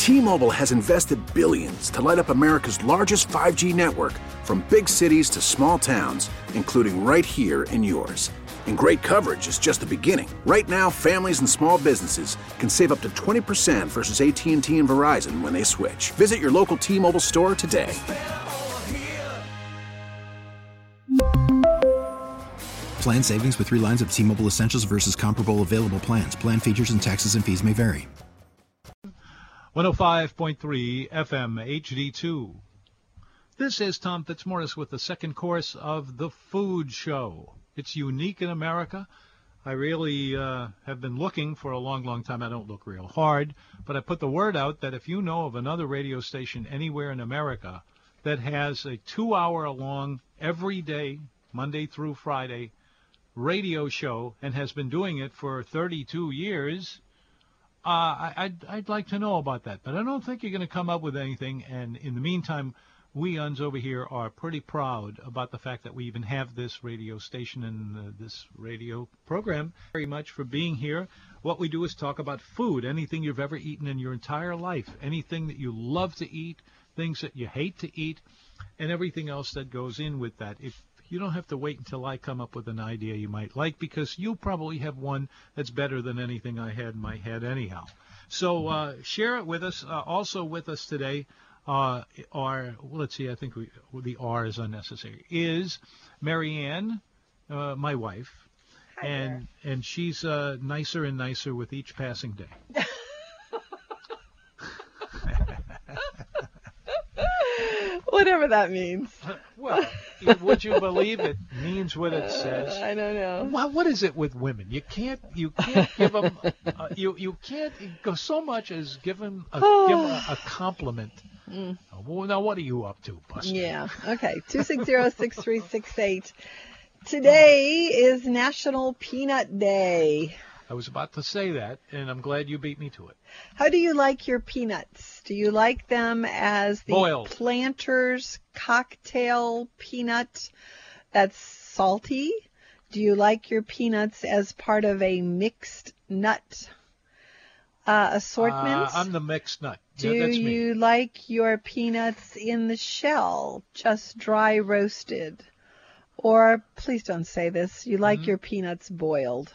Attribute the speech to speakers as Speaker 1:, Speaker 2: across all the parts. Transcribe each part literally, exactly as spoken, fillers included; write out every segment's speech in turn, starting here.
Speaker 1: T-Mobile has invested billions to light up America's largest five G network, from big cities to small towns, including right here in yours. And great coverage is just the beginning. Right now, families and small businesses can save up to twenty percent versus A T and T and Verizon when they switch. Visit your local T-Mobile store today.
Speaker 2: Plan savings with three lines of T-Mobile Essentials versus comparable available plans. Plan features and taxes and fees may vary.
Speaker 3: one oh five point three F M H D two. This is Tom Fitzmaurice with the second course of The Food Show. It's unique in America. I really uh, have been looking for a long, long time. I don't look real hard, but I put the word out that if you know of another radio station anywhere in America that has a two-hour-long, every day, Monday through Friday, radio show and has been doing it for thirty-two years, uh, I, I'd, I'd like to know about that. But I don't think you're going to come up with anything, and in the meantime, we uns over here are pretty proud about the fact that we even have this radio station and uh, this radio program. Very much for being here. What we do is talk about food, anything you've ever eaten in your entire life, anything that you love to eat, things that you hate to eat, and everything else that goes in with that. If you don't have to wait until I come up with an idea you might like, because you probably have one that's better than anything I had in my head anyhow. So uh, share it with us. Uh, also with us today, Uh, are, well, let's see, I think we, the R is unnecessary, is Marianne, uh, my wife, Hi and there. and she's uh, nicer and nicer with each passing day.
Speaker 4: Whatever that means.
Speaker 3: Well, would you believe it means what it says?
Speaker 4: Uh, I don't know.
Speaker 3: What, what is it with women? You can't you can't give them uh, you you can't go so much as give them a, give them a, a compliment. Mm. Uh, well, now what are you up to, Buster?
Speaker 4: Yeah. Okay. Two six zero six three six eight. Today is National Peanut Day.
Speaker 3: I was about to say that, and I'm glad you beat me to it.
Speaker 4: How do you like your peanuts? Do you like them as the
Speaker 3: Boiled.
Speaker 4: Planters cocktail peanut that's salty? Do you like your peanuts as part of a mixed nut uh, assortment?
Speaker 3: Uh, I'm the mixed nut.
Speaker 4: Do
Speaker 3: yeah, that's me.
Speaker 4: you like your peanuts in the shell, just dry roasted? Or, please don't say this, you like mm-hmm. your peanuts boiled?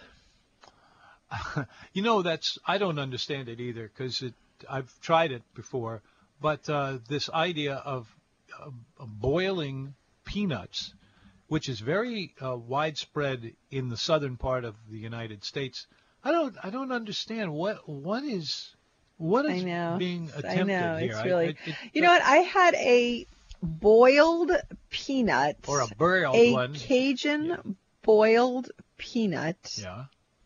Speaker 3: You know, that's I don't understand it either, because it I've tried it before, but uh, this idea of, of, of boiling peanuts, which is very uh, widespread in the southern part of the United States, I don't I don't understand what what is what is
Speaker 4: I know.
Speaker 3: being attempted
Speaker 4: I know.
Speaker 3: here.
Speaker 4: It's really,
Speaker 3: I, it,
Speaker 4: you know what? I had a boiled peanut,
Speaker 3: or a boiled
Speaker 4: a
Speaker 3: one,
Speaker 4: Cajun
Speaker 3: yeah.
Speaker 4: boiled peanut.
Speaker 3: Yeah.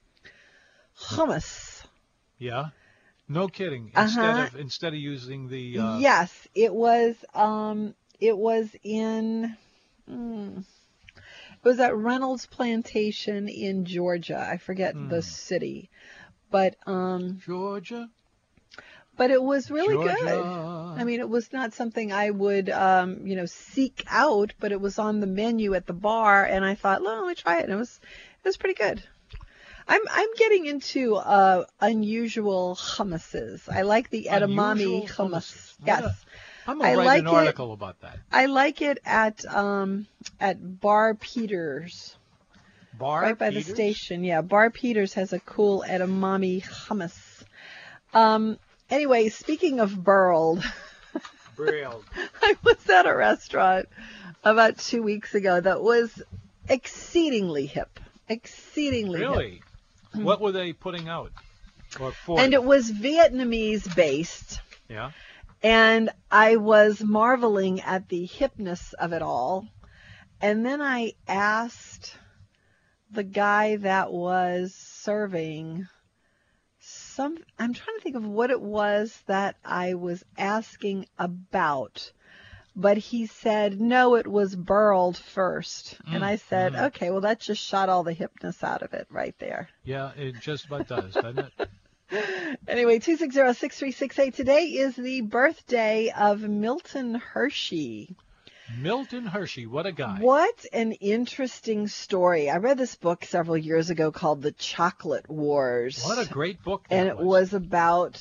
Speaker 4: Hummus.
Speaker 3: Yeah. No kidding. Instead
Speaker 4: uh-huh.
Speaker 3: of instead of using the uh,
Speaker 4: yes, it was um it was in mm, it was at Reynolds Plantation in Georgia. I forget mm. the city. But um
Speaker 3: Georgia.
Speaker 4: But it was really
Speaker 3: Georgia.
Speaker 4: good. I mean, it was not something I would um, you know, seek out, but it was on the menu at the bar, and I thought, well, let me try it, and it was it was pretty good. I'm I'm getting into uh, unusual hummuses. I like the edamame
Speaker 3: Unusual
Speaker 4: hummus.
Speaker 3: hummuses.
Speaker 4: Yes,
Speaker 3: a, I'm gonna
Speaker 4: I
Speaker 3: write
Speaker 4: like
Speaker 3: an
Speaker 4: it,
Speaker 3: article about that.
Speaker 4: I like it at um at Bar Peters.
Speaker 3: Bar
Speaker 4: right by
Speaker 3: Peters?
Speaker 4: the station. Yeah, Bar Peters has a cool edamame hummus. Um. Anyway, speaking of burled,
Speaker 3: Burled.
Speaker 4: I was at a restaurant about two weeks ago that was exceedingly hip. Exceedingly
Speaker 3: Really?
Speaker 4: hip.
Speaker 3: What were they putting out? Or for?
Speaker 4: And it was Vietnamese based.
Speaker 3: Yeah.
Speaker 4: And I was marveling at the hipness of it all. And then I asked the guy that was serving some, I'm trying to think of what it was that I was asking about. But he said, no, it was burled first. Mm, and I said, mm. okay, well, that just shot all the hipness out of it right there.
Speaker 3: Yeah, it just about does, doesn't it?
Speaker 4: Anyway, two six zero six three six eight. Today is the birthday of Milton Hershey.
Speaker 3: Milton Hershey, what a guy.
Speaker 4: What an interesting story. I read this book several years ago called The Chocolate Wars.
Speaker 3: What a great book that
Speaker 4: And it
Speaker 3: was.
Speaker 4: was about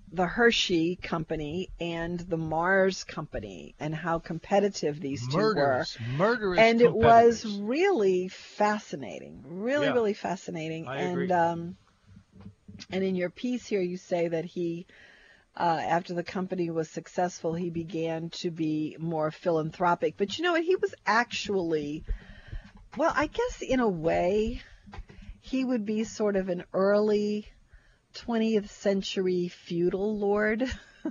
Speaker 4: the Hershey company and the Mars company and how competitive these two
Speaker 3: Murderous,
Speaker 4: were.
Speaker 3: murderous
Speaker 4: And it was
Speaker 3: competitors.
Speaker 4: really fascinating, really,
Speaker 3: Yeah.
Speaker 4: really fascinating.
Speaker 3: I
Speaker 4: and
Speaker 3: agree.
Speaker 4: um, and in your piece here, you say that he, uh, after the company was successful, he began to be more philanthropic. But you know what? He was actually, well, I guess in a way, he would be sort of an early twentieth century feudal lord.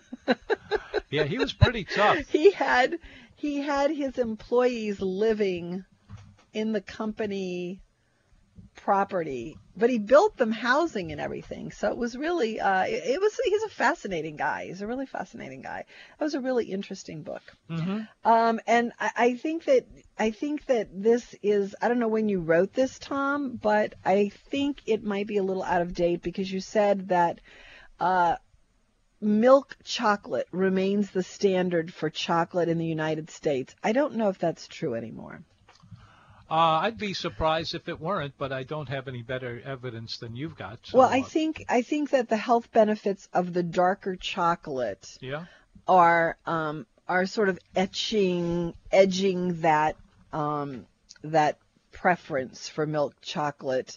Speaker 3: Yeah, he was pretty tough.
Speaker 4: He had he had his employees living in the company property, but he built them housing and everything. So it was really uh, it, it was he's a fascinating guy. He's a really fascinating guy. That was a really interesting book.
Speaker 3: Mm-hmm.
Speaker 4: Um, and I, I think that I think that this is, I don't know when you wrote this, Tom, but I think it might be a little out of date because you said that uh, milk chocolate remains the standard for chocolate in the United States. I don't know if that's true anymore.
Speaker 3: Uh, I'd be surprised if it weren't, but I don't have any better evidence than you've got. So,
Speaker 4: Well, I
Speaker 3: uh,
Speaker 4: think I think that the health benefits of the darker chocolate
Speaker 3: yeah.
Speaker 4: are um, are sort of etching, edging that um, that preference for milk chocolate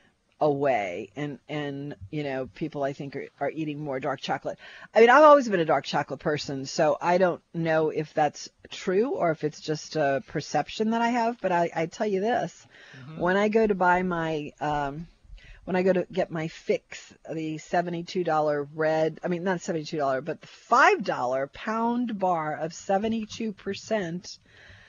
Speaker 4: away, and and you know people I think are, are eating more dark chocolate. I mean, I've always been a dark chocolate person, so I don't know if that's true or if it's just a perception that I have. But I, I tell you this, mm-hmm. when I go to buy my um, when I go to get my fix, the seventy-two dollars red, I mean, not seventy-two dollars, but the five dollars pound bar of seventy-two percent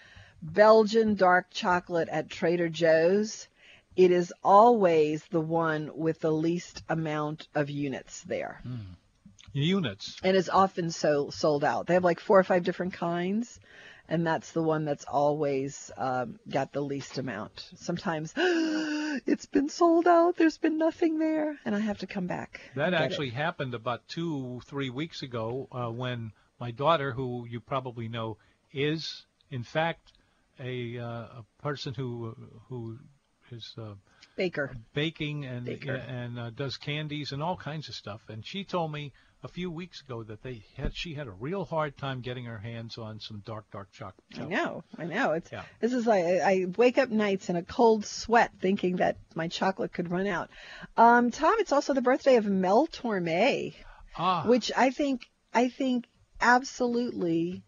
Speaker 4: Belgian dark chocolate at Trader Joe's, it is always the one with the least amount of units there.
Speaker 3: Mm. Units.
Speaker 4: And it's often so sold out. They have like four or five different kinds, and that's the one that's always um, got the least amount. Sometimes it's been sold out. There's been nothing there, and I have to come back.
Speaker 3: That
Speaker 4: and get
Speaker 3: actually
Speaker 4: it.
Speaker 3: happened about two, three weeks ago uh, when my daughter, who you probably know, is in fact a, uh, a person who who is uh,
Speaker 4: Baker.
Speaker 3: baking and
Speaker 4: Baker.
Speaker 3: and uh, does candies and all kinds of stuff. And she told me a few weeks ago that they had she had a real hard time getting her hands on some dark, dark chocolate.
Speaker 4: I know, I know. It's
Speaker 3: Yeah.
Speaker 4: This is like I, I wake up nights in a cold sweat thinking that my chocolate could run out. Um, Tom, it's also the birthday of Mel Torme,
Speaker 3: Ah,
Speaker 4: which I think I think absolutely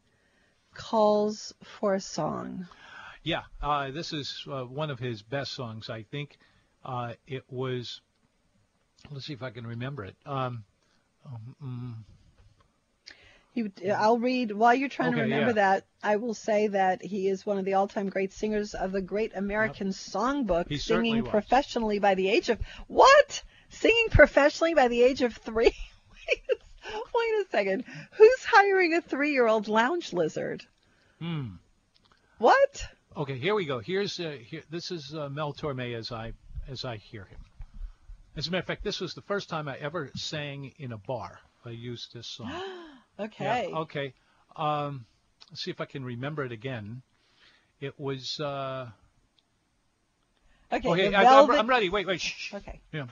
Speaker 4: calls for a song.
Speaker 3: yeah. Uh, this is uh, one of his best songs, I think. Uh, it was. Let's see if I can remember it. Um, um,
Speaker 4: He, I'll read, while you're trying
Speaker 3: Okay,
Speaker 4: to remember
Speaker 3: yeah.
Speaker 4: that, I will say that he is one of the all-time great singers of the Great American Songbook,
Speaker 3: He certainly
Speaker 4: singing
Speaker 3: was.
Speaker 4: professionally by the age of, what? Singing professionally by the age of three? wait, a, wait a second. Who's hiring a three-year-old lounge lizard?
Speaker 3: hmm.
Speaker 4: What?
Speaker 3: Okay, here we go. Here's uh, here. This is uh, Mel Torme as I as I hear him. As a matter of fact, this was the first time I ever sang in a bar. I used this song.
Speaker 4: Okay.
Speaker 3: Yeah, okay. Um, let's see if I can remember it again. It was. Uh,
Speaker 4: Okay.
Speaker 3: okay,
Speaker 4: the
Speaker 3: I, I'm,
Speaker 4: Velvet-
Speaker 3: I'm ready. Wait, wait. Shh, shh.
Speaker 4: Okay.
Speaker 3: Yeah.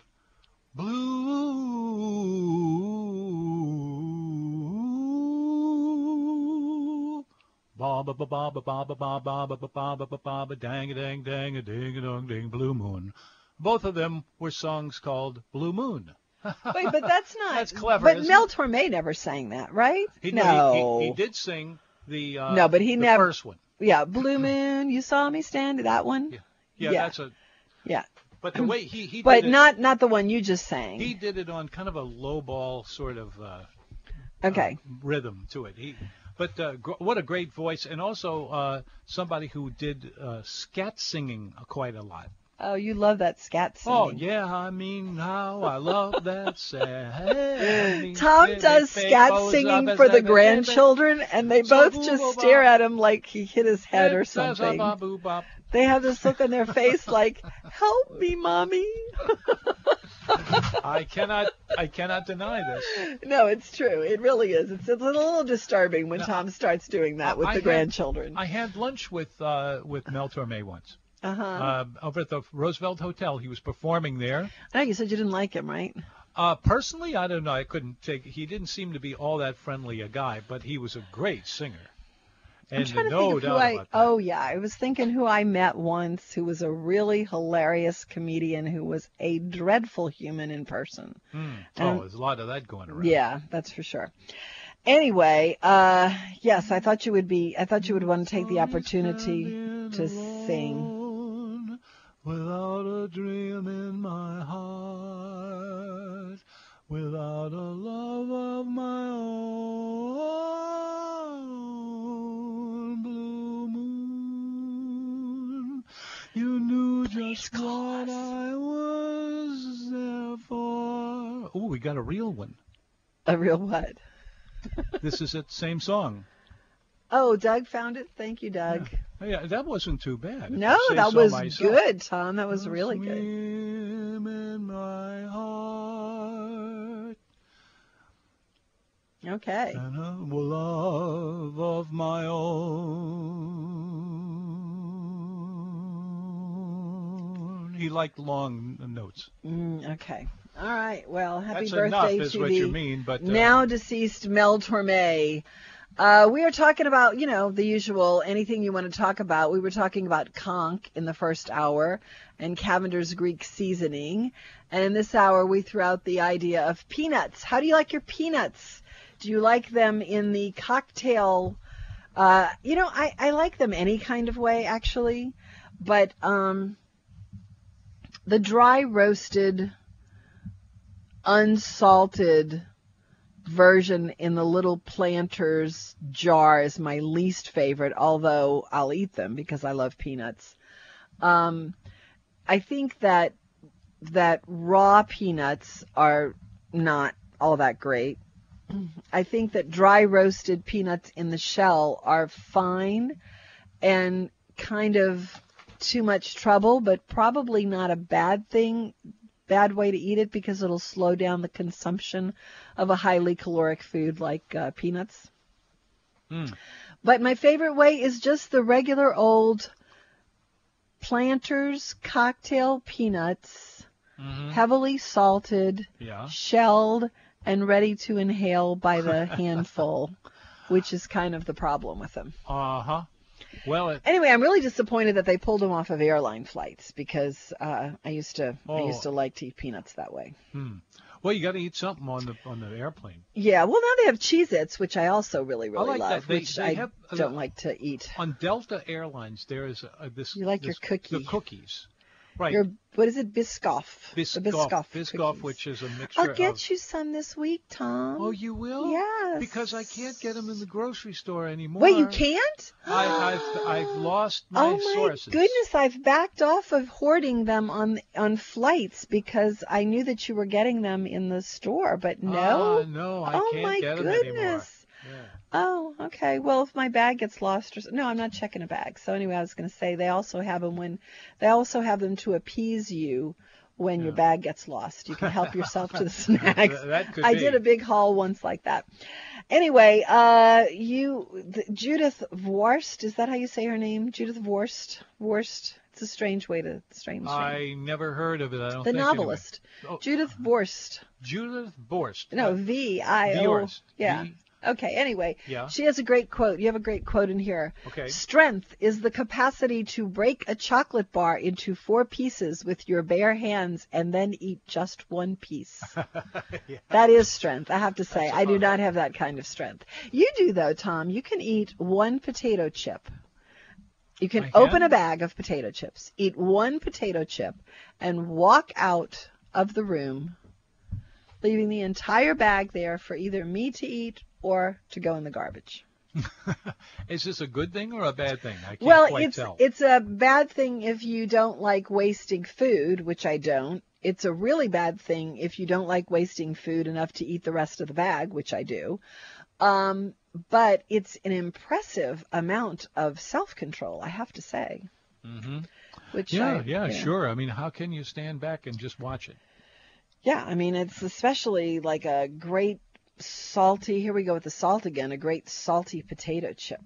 Speaker 3: Blue. Ba ba ba ba ba ba ba ba ba ba ba ba ba ba ba dang a dang dang a ding a dong ding blue moon. Both of them were songs called Blue Moon.
Speaker 4: Wait, but that's not.
Speaker 3: That's clever,
Speaker 4: But
Speaker 3: isn't
Speaker 4: Mel
Speaker 3: it?
Speaker 4: Torme never sang that, right?
Speaker 3: He,
Speaker 4: no.
Speaker 3: he, he, he did sing the uh,
Speaker 4: No, but he
Speaker 3: the
Speaker 4: never-
Speaker 3: first one.
Speaker 4: Yeah, Blue Moon, you saw me stand. That one.
Speaker 3: Yeah, yeah,
Speaker 4: Yeah.
Speaker 3: that's a.
Speaker 4: Yeah.
Speaker 3: But the way he he
Speaker 4: But
Speaker 3: did it,
Speaker 4: not not the one you just sang.
Speaker 3: he did it on kind of a low ball sort of uh,
Speaker 4: Okay.
Speaker 3: uh, rhythm to it. He, but uh, gr- what a great voice, and also uh, somebody who did uh, scat singing quite a lot.
Speaker 4: Oh, you love that scat singing.
Speaker 3: Oh yeah, I mean how I love that sad.
Speaker 4: Tom does scat singing for the grandchildren, and they both just stare at him like he hit his head or something. They have this look on their face like, "Help me, mommy."
Speaker 3: I cannot, I cannot deny this.
Speaker 4: No, it's true. It really is. It's, it's a little disturbing when
Speaker 3: No,
Speaker 4: Tom starts doing that with
Speaker 3: I
Speaker 4: the
Speaker 3: had-
Speaker 4: grandchildren.
Speaker 3: I had lunch with uh, with Mel Torme once.
Speaker 4: Uh huh.
Speaker 3: Uh, over at the Roosevelt Hotel. He was performing there.
Speaker 4: I know you said you didn't like him, right?
Speaker 3: Uh, personally, I don't know. I couldn't take. He didn't seem to be all that friendly a guy, but he was a great singer. And
Speaker 4: I'm trying to
Speaker 3: no
Speaker 4: think of
Speaker 3: doubt
Speaker 4: who I.
Speaker 3: about that.
Speaker 4: Oh yeah, I was thinking who I met once, who was a really hilarious comedian, who was a dreadful human in person.
Speaker 3: Mm.
Speaker 4: And,
Speaker 3: Oh, there's a lot of that going around.
Speaker 4: yeah, that's for sure. Anyway, uh, yes, I thought you would be. I thought you would want to take the opportunity to sing.
Speaker 3: Without a dream in my heart, without a love of my own, blue moon, you knew just what I was there for. Oh, we got a real one.
Speaker 4: A real what?
Speaker 3: This is that same song.
Speaker 4: Oh, Doug found it. Thank you, Doug.
Speaker 3: Yeah, yeah that wasn't too bad.
Speaker 4: No, that
Speaker 3: so
Speaker 4: was
Speaker 3: myself.
Speaker 4: good, Tom. That was really good.
Speaker 3: Swim in my heart.
Speaker 4: Okay.
Speaker 3: And a love of my own. He liked long notes.
Speaker 4: Mm, okay. All right. Well, happy
Speaker 3: That's
Speaker 4: birthday
Speaker 3: enough, is
Speaker 4: to
Speaker 3: what
Speaker 4: the
Speaker 3: you mean, but, uh,
Speaker 4: now deceased Mel Torme. Uh, we are talking about, you know, the usual, anything you want to talk about. We were talking about conch in the first hour and Cavender's Greek seasoning. And in this hour, we threw out the idea of peanuts. How do you like your peanuts? Do you like them in the cocktail? Uh, you know, I, I like them any kind of way, actually. But um, the dry roasted, unsalted version in the little Planters jar is my least favorite, although I'll eat them because I love peanuts. Um, I think that that raw peanuts are not all that great. I think that dry roasted peanuts in the shell are fine and kind of too much trouble, but probably not a bad thing. Bad way to eat it because it'll slow down the consumption of a highly caloric food like uh, peanuts.
Speaker 3: Mm.
Speaker 4: But my favorite way is just the regular old Planters cocktail peanuts, mm-hmm. heavily salted,
Speaker 3: yeah.
Speaker 4: shelled, and ready to inhale by the handful, which is kind of the problem with them.
Speaker 3: Uh-huh. Well, it,
Speaker 4: anyway, I'm really disappointed that they pulled them off of airline flights because uh, I used to
Speaker 3: oh.
Speaker 4: I used to like to eat peanuts that way.
Speaker 3: Hmm. Well, you got to eat something on the on the airplane.
Speaker 4: Yeah, well now they have Cheez-Its, which I also really really
Speaker 3: I like
Speaker 4: love,
Speaker 3: that. They,
Speaker 4: which
Speaker 3: they
Speaker 4: I
Speaker 3: have, uh,
Speaker 4: don't like to eat.
Speaker 3: On Delta Airlines, there is a, this.
Speaker 4: You like
Speaker 3: this,
Speaker 4: your cookie?
Speaker 3: The cookies, right?
Speaker 4: Your what is it? Biscoff.
Speaker 3: Biscoff.
Speaker 4: The Biscoff.
Speaker 3: Biscoff, which is a mixture.
Speaker 4: I'll get
Speaker 3: of,
Speaker 4: you some this week, Tom.
Speaker 3: Oh, you will?
Speaker 4: Yes.
Speaker 3: Because I can't get them in the grocery store anymore.
Speaker 4: Wait, you can't?
Speaker 3: I, I've I've lost my
Speaker 4: oh my
Speaker 3: sources.
Speaker 4: goodness! I've backed off of hoarding them on on flights because I knew that you were getting them in the store, but no.
Speaker 3: Uh, no, I
Speaker 4: oh
Speaker 3: can't
Speaker 4: my
Speaker 3: get them
Speaker 4: goodness.
Speaker 3: anymore. Yeah.
Speaker 4: Oh, okay. Well, if my bag gets lost, or no, I'm not checking a bag. So anyway, I was going to say they also have them when they also have them to appease you when yeah. your bag gets lost. You can help yourself to the snacks.
Speaker 3: that could
Speaker 4: I
Speaker 3: be.
Speaker 4: did a big haul once like that. Anyway, uh, you the, Judith Vorst, is that how you say her name? Judith Vorst. Vorst. It's a strange way to strange.
Speaker 3: I
Speaker 4: name.
Speaker 3: never heard of it. I don't.
Speaker 4: The
Speaker 3: think
Speaker 4: novelist,
Speaker 3: anyway. oh.
Speaker 4: Judith Vorst.
Speaker 3: Judith Vorst.
Speaker 4: No, V I O. Yeah.
Speaker 3: V-
Speaker 4: Okay, anyway,
Speaker 3: yeah.
Speaker 4: She has a great quote. You have a great quote in here.
Speaker 3: Okay.
Speaker 4: Strength is the capacity to break a chocolate bar into four pieces with your bare hands and then eat just one piece. yeah. That is strength, I have to say. That's I do not have that kind of strength. You do, though, Tom. You can eat one potato chip. You can
Speaker 3: I
Speaker 4: open
Speaker 3: can?
Speaker 4: a bag of potato chips, eat one potato chip, and walk out of the room, leaving the entire bag there for either me to eat or to go in the garbage.
Speaker 3: Is this a good thing or a bad thing? I can't
Speaker 4: well,
Speaker 3: quite
Speaker 4: it's
Speaker 3: tell.
Speaker 4: it's a bad thing if you don't like wasting food, which I don't. It's a really bad thing if you don't like wasting food enough to eat the rest of the bag, which I do. Um, but it's an impressive amount of self-control, I have to say.
Speaker 3: Mm-hmm.
Speaker 4: Which
Speaker 3: yeah,
Speaker 4: I,
Speaker 3: yeah,
Speaker 4: you know,
Speaker 3: sure. I mean, how can you stand back and just watch it?
Speaker 4: Yeah, I mean, it's especially like a great salty, here we go with the salt again, a great salty potato chip.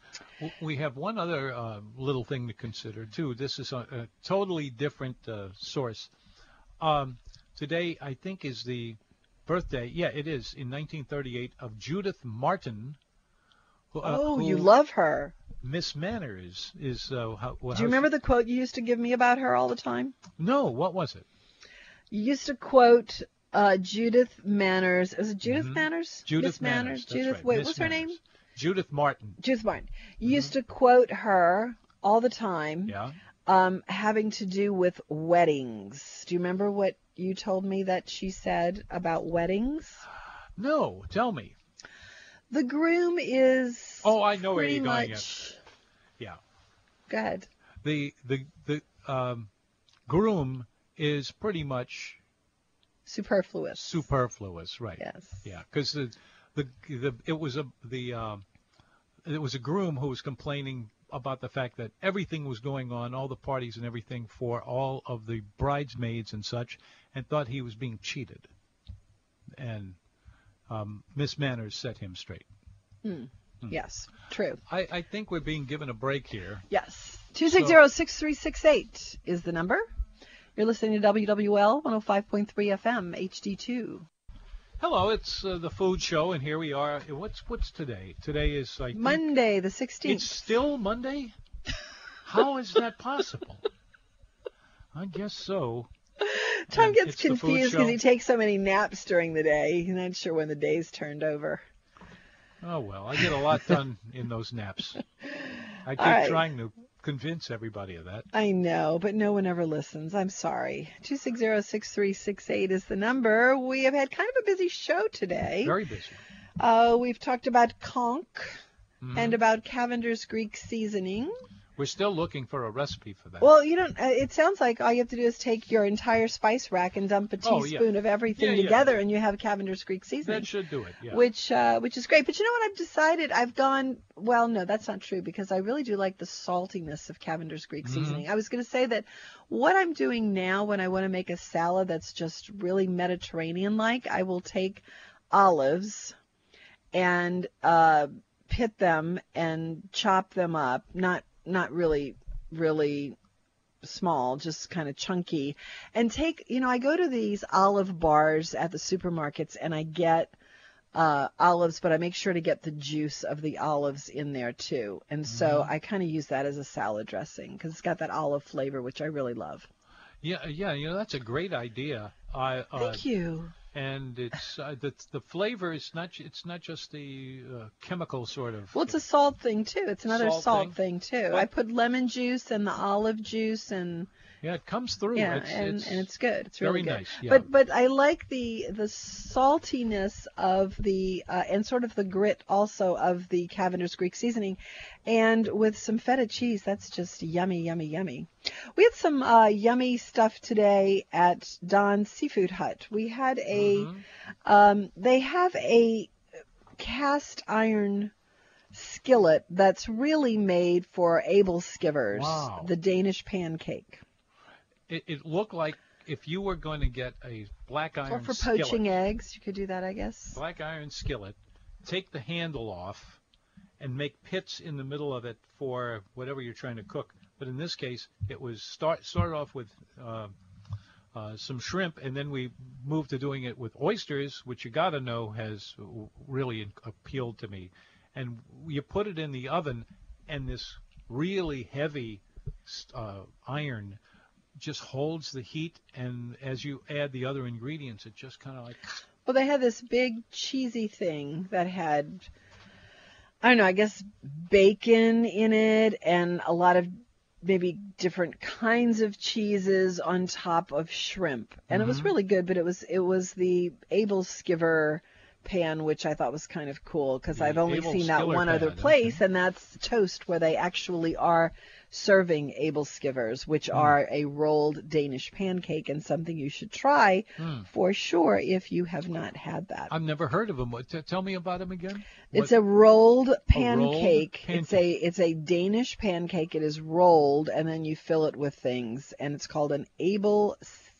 Speaker 3: We have one other uh, little thing to consider, too. This is a, a totally different uh, source. Um, today I think is the birthday, yeah, it is, in nineteen thirty-eight, of Judith Martin. Who, uh,
Speaker 4: Oh,
Speaker 3: who
Speaker 4: you love her.
Speaker 3: Miss Manners is. Uh, how,
Speaker 4: Do
Speaker 3: how
Speaker 4: you remember
Speaker 3: she,
Speaker 4: the quote you used to give me about her all the time?
Speaker 3: No, what was it?
Speaker 4: You used to quote uh, Judith Manners. Was it Judith
Speaker 3: Mhm.
Speaker 4: Manners?
Speaker 3: Judith
Speaker 4: Miss Manners.
Speaker 3: Manners. That's
Speaker 4: Judith.
Speaker 3: right.
Speaker 4: Wait,
Speaker 3: Miss
Speaker 4: what's her
Speaker 3: Manners.
Speaker 4: name?
Speaker 3: Judith Martin.
Speaker 4: Judith Martin. You
Speaker 3: Mhm.
Speaker 4: used to quote her all the time,
Speaker 3: Yeah.
Speaker 4: um, having to do with weddings. Do you remember what you told me that she said about weddings?
Speaker 3: No, tell me.
Speaker 4: The groom is
Speaker 3: Oh, I know where
Speaker 4: pretty
Speaker 3: you're going.
Speaker 4: much.
Speaker 3: Yeah.
Speaker 4: Go ahead.
Speaker 3: The the the um, groom is pretty much
Speaker 4: Superfluous.
Speaker 3: superfluous, right?
Speaker 4: Yes.
Speaker 3: Yeah, because the, the the it was a the um, it was a groom who was complaining about the fact that everything was going on, all the parties and everything for all of the bridesmaids and such, and thought he was being cheated. And um, Miss Manners set him straight.
Speaker 4: Hmm. Yes. True.
Speaker 3: I, I think we're being given a break here.
Speaker 4: Yes. two six zero, six three six eight is the number. You're listening to W W L one oh five point three F M, H D two.
Speaker 3: Hello, it's uh, the Food Show, and here we are. What's what's today? Today is like
Speaker 4: Monday, the sixteenth.
Speaker 3: It's still Monday? How is that possible? I guess so.
Speaker 4: Tom
Speaker 3: And
Speaker 4: gets
Speaker 3: it's the Food
Speaker 4: confused because
Speaker 3: Show.
Speaker 4: he takes so many naps during the day. He's not sure when the day's turned over.
Speaker 3: Oh, well, I get a lot done in those naps. I keep
Speaker 4: All right.
Speaker 3: trying to convince everybody of that.
Speaker 4: I know, but no one ever listens. I'm sorry. two six zero, six three six eight is the number. We have had kind of a busy show today.
Speaker 3: Very busy.
Speaker 4: Uh, we've talked about conch
Speaker 3: Mhm.
Speaker 4: and about Cavender's Greek seasoning.
Speaker 3: We're still looking for a recipe for that.
Speaker 4: Well, you don't. Uh, it sounds like all you have to do is take your entire spice rack and dump a
Speaker 3: Oh, yeah.
Speaker 4: teaspoon of everything
Speaker 3: Yeah, yeah.
Speaker 4: together, and you have Cavender's Greek seasoning.
Speaker 3: that should do it, yeah.
Speaker 4: Which uh, which is great. But you know what? I've decided I've gone, well, no, that's not true, because I really do like the saltiness of Cavender's Greek
Speaker 3: Mhm.
Speaker 4: seasoning. I was going to say that what I'm doing now when I want to make a salad that's just really Mediterranean-like, I will take olives and uh, pit them and chop them up, not not really, really small, just kind of chunky, and take, you know, I go to these olive bars at the supermarkets and I get uh, olives, but I make sure to get the juice of the olives in there too. And so I kind of use that as a salad dressing because it's got that olive flavor, which I really love.
Speaker 3: Yeah, yeah, you know, that's a great idea. I, uh,
Speaker 4: Thank you.
Speaker 3: And it's uh, the the flavor is not ju- it's not just the uh, chemical sort of.
Speaker 4: Well, it's a salt thing too. It's another
Speaker 3: Salt
Speaker 4: salt,
Speaker 3: thing.
Speaker 4: thing, too.
Speaker 3: Well-
Speaker 4: I put lemon juice and the olive juice and
Speaker 3: Yeah, it comes through.
Speaker 4: yeah,
Speaker 3: it's,
Speaker 4: and,
Speaker 3: it's
Speaker 4: and it's good. It's
Speaker 3: very
Speaker 4: really good.
Speaker 3: nice. Yeah.
Speaker 4: But but I like the the saltiness of the uh, and sort of the grit also of the Cavender's Greek seasoning, and with some feta cheese, that's just yummy, yummy, yummy. We had some uh, yummy stuff today at Don's Seafood Hut. We had a
Speaker 3: Mhm.
Speaker 4: um, they have a cast iron skillet that's really made for Abel skivers,
Speaker 3: Wow.
Speaker 4: the Danish pancake.
Speaker 3: It, it looked like if you were going to get a black iron
Speaker 4: Or for
Speaker 3: skillet,
Speaker 4: poaching eggs, you could do that, I guess.
Speaker 3: black iron skillet, take the handle off and make pits in the middle of it for whatever you're trying to cook. But in this case, it was start started off with uh, uh, some shrimp, and then we moved to doing it with oysters, which you got to know has really appealed to me. And you put it in the oven, and this really heavy uh, iron just holds the heat, and as you add the other ingredients, it just kind of like...
Speaker 4: Well, they had this big cheesy thing that had, I don't know, I guess bacon in it and a lot of maybe different kinds of cheeses on top of shrimp. And it was
Speaker 3: Mhm.
Speaker 4: really good, but it was it was the Abel Skiver pan, which I thought was kind of cool because
Speaker 3: The
Speaker 4: I've only
Speaker 3: Abel
Speaker 4: seen that
Speaker 3: Skiller
Speaker 4: one other
Speaker 3: pan,
Speaker 4: place,
Speaker 3: okay.
Speaker 4: and that's Toast, where they actually are serving Abel Skivers, which
Speaker 3: Mm.
Speaker 4: are a rolled Danish pancake and something you should try
Speaker 3: Mm.
Speaker 4: for sure if you have not had that.
Speaker 3: I've never heard of them. What, t- tell me about them again.
Speaker 4: It's
Speaker 3: What-
Speaker 4: a rolled
Speaker 3: rolled
Speaker 4: pancake. It's
Speaker 3: pancake.
Speaker 4: a it's a Danish pancake. It is rolled and then you fill it with things, and it's called an Abel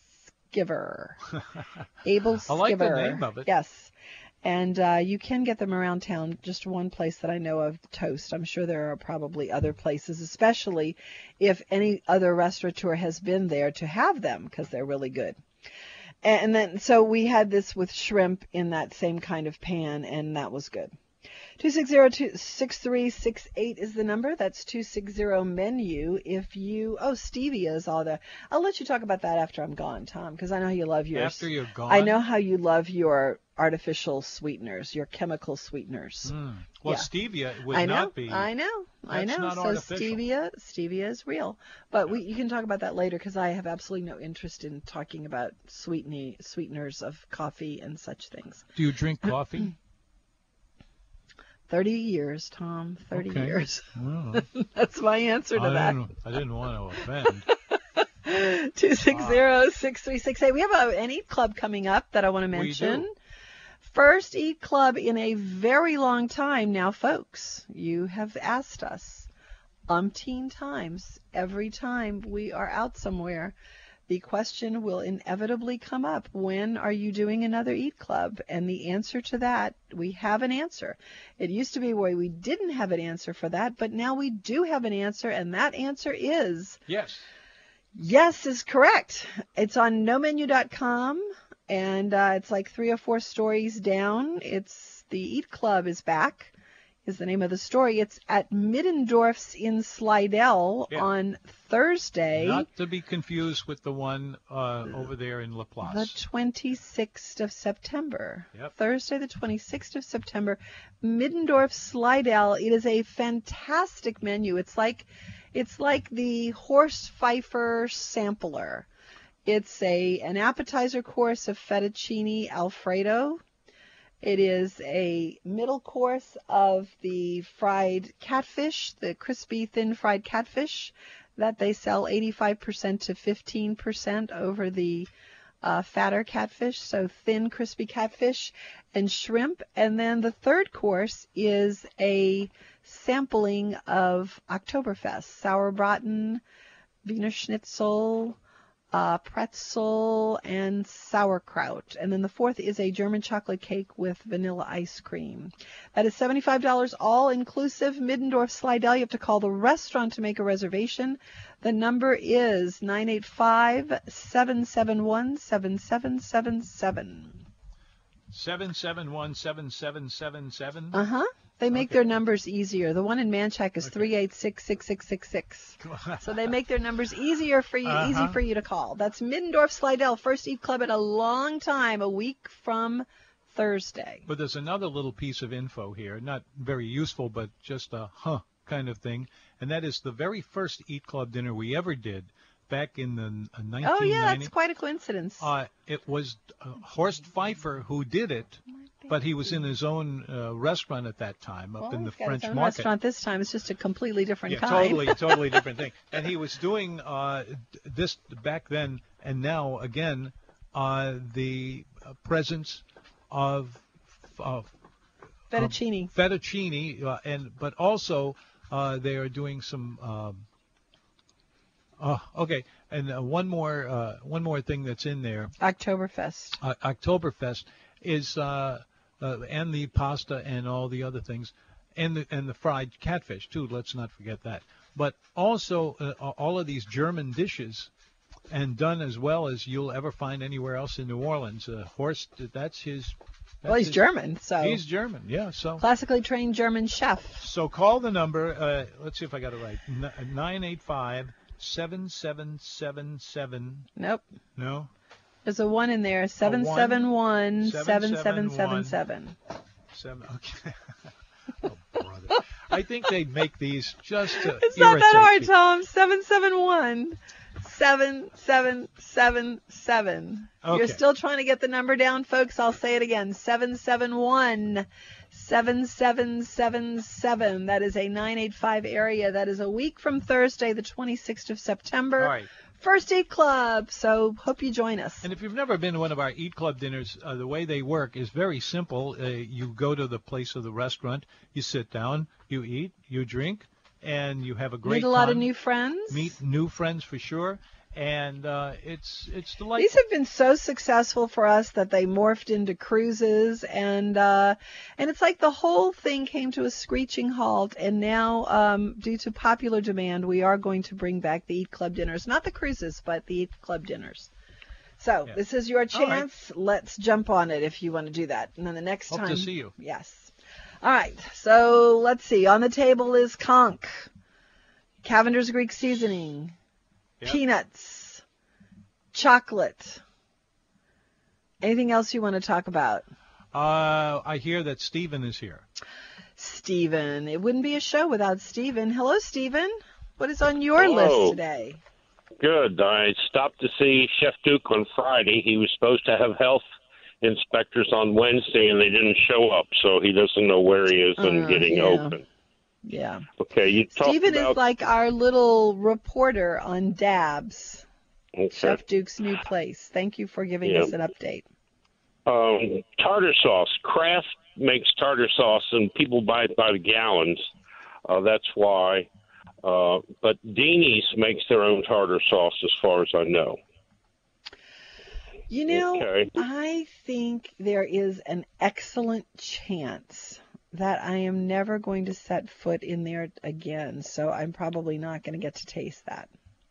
Speaker 4: Skiver. Abel Skiver.
Speaker 3: I like the name of it.
Speaker 4: Yes. And uh, you can get them around town. Just one place that I know of, Toast. I'm sure there are probably other places, especially if any other restaurateur has been there to have them, because they're really good. And then, so we had this with shrimp in that same kind of pan, and that was good. two six zero, six three six eight is the number. That's two six zero menu. If you, oh, stevia is all there. I'll let you talk about that after I'm gone, Tom, because I know you love yours.
Speaker 3: After you're gone?
Speaker 4: I know how you love your artificial sweeteners, your chemical sweeteners.
Speaker 3: Mm. Well,
Speaker 4: yeah.
Speaker 3: stevia would
Speaker 4: I know,
Speaker 3: not be.
Speaker 4: I know, I know.
Speaker 3: Not
Speaker 4: so
Speaker 3: artificial.
Speaker 4: stevia, stevia is real. But we, you can talk about that later, because I have absolutely no interest in talking about sweetening, sweeteners of coffee and such things.
Speaker 3: Do you drink coffee?
Speaker 4: Thirty years, Tom. Thirty
Speaker 3: okay.
Speaker 4: years.
Speaker 3: Well,
Speaker 4: that's my answer to
Speaker 3: I
Speaker 4: that.
Speaker 3: Didn't, I didn't want to offend.
Speaker 4: Two six zero six three six eight. We have a, an Eat Club coming up that I want to mention.
Speaker 3: We do.
Speaker 4: First Eat Club in a very long time now, folks. You have asked us umpteen times. Every time we are out somewhere, the question will inevitably come up, when are you doing another Eat Club? And the answer to that, we have an answer. It used to be where we didn't have an answer for that, but now we do have an answer, and that answer is...
Speaker 3: Yes.
Speaker 4: Yes is correct. It's on no menu dot com, and uh, it's like three or four stories down. It's the Eat Club is back, is the name of the story. It's at Middendorf's in Slidell
Speaker 3: yeah.
Speaker 4: on Thursday.
Speaker 3: Not to be confused with the one uh, over there in Laplace.
Speaker 4: The twenty-sixth of September.
Speaker 3: Yep.
Speaker 4: Thursday, the twenty-sixth of September. Middendorf Slidell. It is a fantastic menu. It's like... It's like the Horst Pfeiffer sampler. It's a an appetizer course of fettuccine Alfredo. It is a middle course of the fried catfish, the crispy thin fried catfish that they sell eighty-five percent to fifteen percent over the uh, fatter catfish, so thin crispy catfish and shrimp. And then the third course is a sampling of Oktoberfest, Sauerbraten, Wiener Schnitzel, uh, pretzel, and sauerkraut. And then the fourth is a German chocolate cake with vanilla ice cream. That is seventy-five dollars all inclusive. Middendorf Slidell. You have to call the restaurant to make a reservation. The number is nine eight five, seven seven one, seven seven seven seven.
Speaker 3: seven seven one, seven seven seven seven?
Speaker 4: Uh-huh. They make
Speaker 3: okay.
Speaker 4: their numbers easier. The one in Manchac is
Speaker 3: okay.
Speaker 4: three eight six, six six six six. So they make their numbers easier for you,
Speaker 3: uh-huh.
Speaker 4: easy for you to call. That's Middendorf Slidell, first Eat Club in a long time, a week from Thursday.
Speaker 3: But there's another little piece of info here, not very useful, but just a huh kind of thing, and that is the very first Eat Club dinner we ever did back in the uh, nineteen ninety.
Speaker 4: Oh, yeah, that's quite a coincidence.
Speaker 3: Uh, it was uh, Horst Pfeiffer who did it, but he was in his own uh, restaurant at that time up
Speaker 4: well,
Speaker 3: in the
Speaker 4: he's got
Speaker 3: French
Speaker 4: his own
Speaker 3: market.
Speaker 4: Restaurant this time. It's just a completely different
Speaker 3: yeah,
Speaker 4: kind.
Speaker 3: totally, totally different thing. And he was doing uh, this back then, and now again, uh, the uh, presence of uh,
Speaker 4: fettuccine.
Speaker 3: Um, fettuccine, uh, and but also uh, they are doing some. Um, Oh, okay. And uh, one more, uh, one more thing that's in there.
Speaker 4: Oktoberfest.
Speaker 3: Uh, Oktoberfest is, uh, uh, and the pasta and all the other things, and the and the fried catfish too. Let's not forget that. But also uh, all of these German dishes, and done as well as you'll ever find anywhere else in New Orleans. Uh, Horst, that's his. That's
Speaker 4: well, he's
Speaker 3: his,
Speaker 4: German, so.
Speaker 3: He's German, yeah. So.
Speaker 4: Classically trained German chef.
Speaker 3: So call the number. Uh, let's see if I got it right. Nine eight five. Seven seven seven seven.
Speaker 4: Nope.
Speaker 3: No.
Speaker 4: There's a one in there. Seven seven one seven seven seven seven.
Speaker 3: Seven. Okay. Oh, brother. I think they make these just to
Speaker 4: It's not that hard,
Speaker 3: people.
Speaker 4: Tom. Seven seven one seven seven seven seven.
Speaker 3: Okay.
Speaker 4: You're still trying to get the number down, folks. I'll say it again. Seven seven one. seven seven seven seven. That is a nine eight five area. That is a week from Thursday, the twenty-sixth of September.
Speaker 3: All right.
Speaker 4: First Eat Club. So hope you join us.
Speaker 3: And if you've never been to one of our Eat Club dinners, uh, the way they work is very simple. Uh, you go to the place of the restaurant, you sit down, you eat, you drink, and you have a great
Speaker 4: Meet a lot
Speaker 3: time.
Speaker 4: of new friends.
Speaker 3: Meet new friends for sure. And uh, it's it's delightful.
Speaker 4: These have been so successful for us that they morphed into cruises, and uh, and it's like the whole thing came to a screeching halt. And now, um, due to popular demand, we are going to bring back the Eat Club dinners, not the cruises, but the Eat Club dinners. So
Speaker 3: Yeah.
Speaker 4: this is your
Speaker 3: All right.
Speaker 4: chance. Let's jump on it if you want to do that. And then the next
Speaker 3: Hope
Speaker 4: time.
Speaker 3: to see you.
Speaker 4: Yes. All right. So let's see. On the table is conch, Cavender's Greek seasoning,
Speaker 3: Yep.
Speaker 4: peanuts, chocolate. Anything else you want to talk about?
Speaker 3: Uh, I hear that Stephen is here.
Speaker 4: Stephen. It wouldn't be a show without Stephen. Hello, Stephen. What is on your
Speaker 5: Hello.
Speaker 4: list today?
Speaker 5: Good. I stopped to see Chef Duke on Friday. He was supposed to have health inspectors on Wednesday, and they didn't show up, so he doesn't know where he is and
Speaker 4: Uh,
Speaker 5: getting
Speaker 4: yeah.
Speaker 5: open.
Speaker 4: Yeah.
Speaker 5: Okay, you talked
Speaker 4: Stephen
Speaker 5: about...
Speaker 4: is like our little reporter on Dabs,
Speaker 5: Okay.
Speaker 4: Chef Duke's new place. Thank you for giving
Speaker 5: Yeah.
Speaker 4: us an update.
Speaker 5: Um, tartar sauce. Kraft makes tartar sauce, and people buy it by the gallons. Uh, that's why. Uh, but Deanie's makes their own tartar sauce, as far as I know.
Speaker 4: You know,
Speaker 5: Okay.
Speaker 4: I think there is an excellent chance that I am never going to set foot in there again, so I'm probably not going to get to taste that.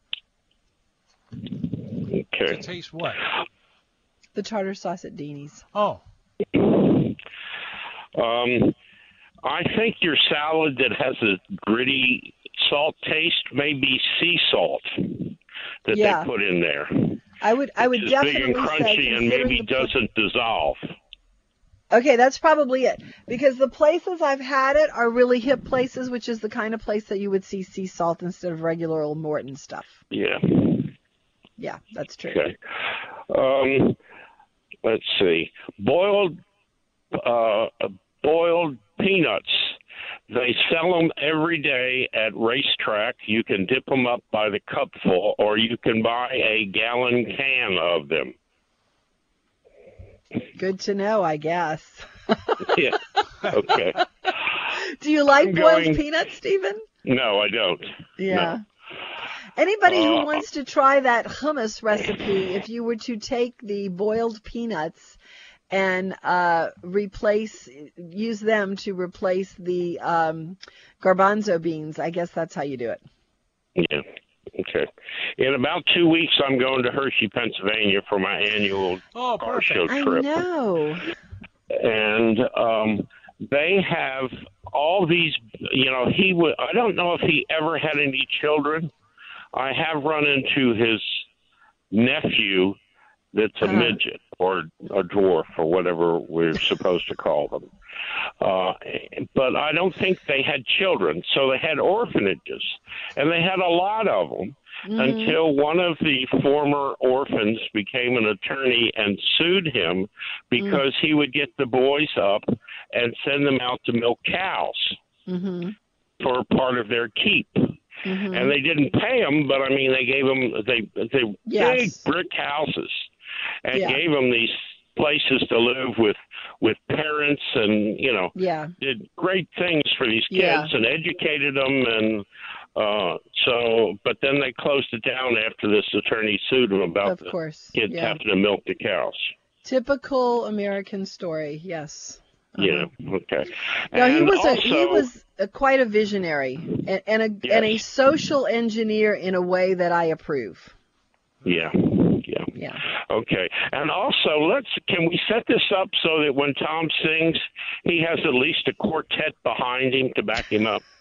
Speaker 5: Okay.
Speaker 3: To taste what?
Speaker 4: The tartar sauce at Deanie's.
Speaker 3: Oh,
Speaker 5: Um, I think your salad that has a gritty salt taste may be sea salt that
Speaker 4: Yeah.
Speaker 5: they put in there.
Speaker 4: I would I would
Speaker 5: It's big
Speaker 4: definitely
Speaker 5: and
Speaker 4: say
Speaker 5: crunchy and
Speaker 4: considering
Speaker 5: maybe
Speaker 4: the pla-
Speaker 5: doesn't dissolve.
Speaker 4: Okay, that's probably it. Because the places I've had it are really hip places, which is the kind of place that you would see sea salt instead of regular old Morton stuff.
Speaker 5: Yeah.
Speaker 4: Yeah, that's true.
Speaker 5: Okay. Um, let's see. Boiled, uh, boiled peanuts. They sell them every day at Racetrack. You can dip them up by the cupful, or you can buy a gallon can of them.
Speaker 4: Good to know, I guess.
Speaker 5: Yeah. Okay.
Speaker 4: Do you like
Speaker 5: I'm
Speaker 4: boiled
Speaker 5: going-
Speaker 4: peanuts, Stephen?
Speaker 5: No, I don't.
Speaker 4: Yeah. Anybody who
Speaker 5: Uh,
Speaker 4: wants to try that hummus recipe, if you were to take the boiled peanuts and uh, replace, use them to replace the um, garbanzo beans, I guess that's how you do it.
Speaker 5: Yeah. Okay. In about two weeks, I'm going to Hershey, Pennsylvania for my annual
Speaker 3: oh,
Speaker 5: car
Speaker 3: perfect.
Speaker 5: show
Speaker 4: I
Speaker 5: trip.
Speaker 4: know.
Speaker 5: And um, they have all these, you know, he would, I don't know if he ever had any children. I have run into his nephew that's a
Speaker 4: Uh-huh.
Speaker 5: midget or a dwarf or whatever we're supposed to call them. Uh, but I don't think they had children. So they had orphanages, and they had a lot of them.
Speaker 4: Mm-hmm.
Speaker 5: Until one of the former orphans became an attorney and sued him because he would get the boys up and send them out to milk cows
Speaker 4: Mm-hmm.
Speaker 5: for part of their keep.
Speaker 4: Mm-hmm.
Speaker 5: And they didn't pay them, but I mean, they gave them they they
Speaker 4: Yes.
Speaker 5: big brick houses and
Speaker 4: Yeah.
Speaker 5: gave them these places to live with with parents, and you know,
Speaker 4: Yeah.
Speaker 5: did great things for these kids
Speaker 4: Yeah.
Speaker 5: and educated them. And uh, so, but then they closed it down after this attorney sued them about
Speaker 4: Of
Speaker 5: the
Speaker 4: course.
Speaker 5: kids
Speaker 4: Yeah.
Speaker 5: having to milk the cows.
Speaker 4: Typical American story. Yes. Uh-huh.
Speaker 5: Yeah. Okay.
Speaker 4: No, he
Speaker 5: And
Speaker 4: was a, he
Speaker 5: also-
Speaker 4: was a, quite a visionary and, and a and a
Speaker 5: Yes.
Speaker 4: social engineer in a way that I approve.
Speaker 5: Yeah. Yeah.
Speaker 4: Yeah.
Speaker 5: Okay. And also, let's can we set this up so that when Tom sings, he has at least a quartet behind him to back him up?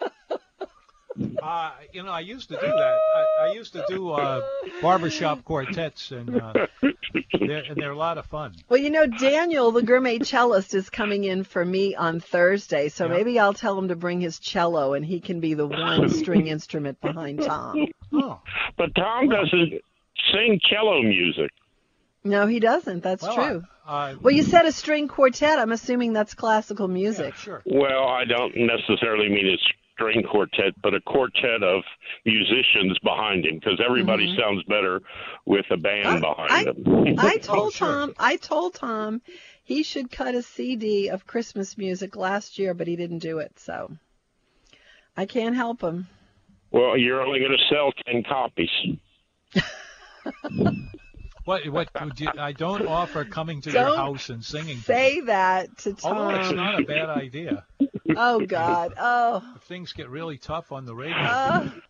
Speaker 3: Uh, you know, I used to do that. I, I used to do uh, barbershop quartets, and, uh, they're, and they're a lot of fun.
Speaker 4: Well, you know, Daniel, the gourmet cellist, is coming in for me on Thursday, so
Speaker 3: Yeah.
Speaker 4: maybe I'll tell him to bring his cello, and he can be the one string instrument behind Tom.
Speaker 3: Oh,
Speaker 5: But Tom doesn't sing cello music.
Speaker 4: No, he doesn't. That's
Speaker 3: well,
Speaker 4: true.
Speaker 3: I, I,
Speaker 4: Well, you said a string quartet. I'm assuming that's classical
Speaker 3: yeah,
Speaker 4: music.
Speaker 3: sure.
Speaker 5: Well, I don't necessarily mean a string quartet, but a quartet of musicians behind him, because everybody sounds better with a band
Speaker 4: I-
Speaker 5: behind
Speaker 4: I-
Speaker 5: them.
Speaker 4: I told
Speaker 3: sure.
Speaker 4: Tom. I told Tom he should cut a C D of Christmas music last year, but he didn't do it. So I can't help him.
Speaker 5: Well, you're only going to sell ten copies.
Speaker 3: What? What? Would you, I don't offer coming to your
Speaker 4: Don't
Speaker 3: house and singing. to
Speaker 4: Say
Speaker 3: you.
Speaker 4: that to
Speaker 3: Although it's
Speaker 4: Tom.
Speaker 3: not a bad idea.
Speaker 4: Oh God. Oh.
Speaker 3: If things get really tough on the radio.
Speaker 4: Uh,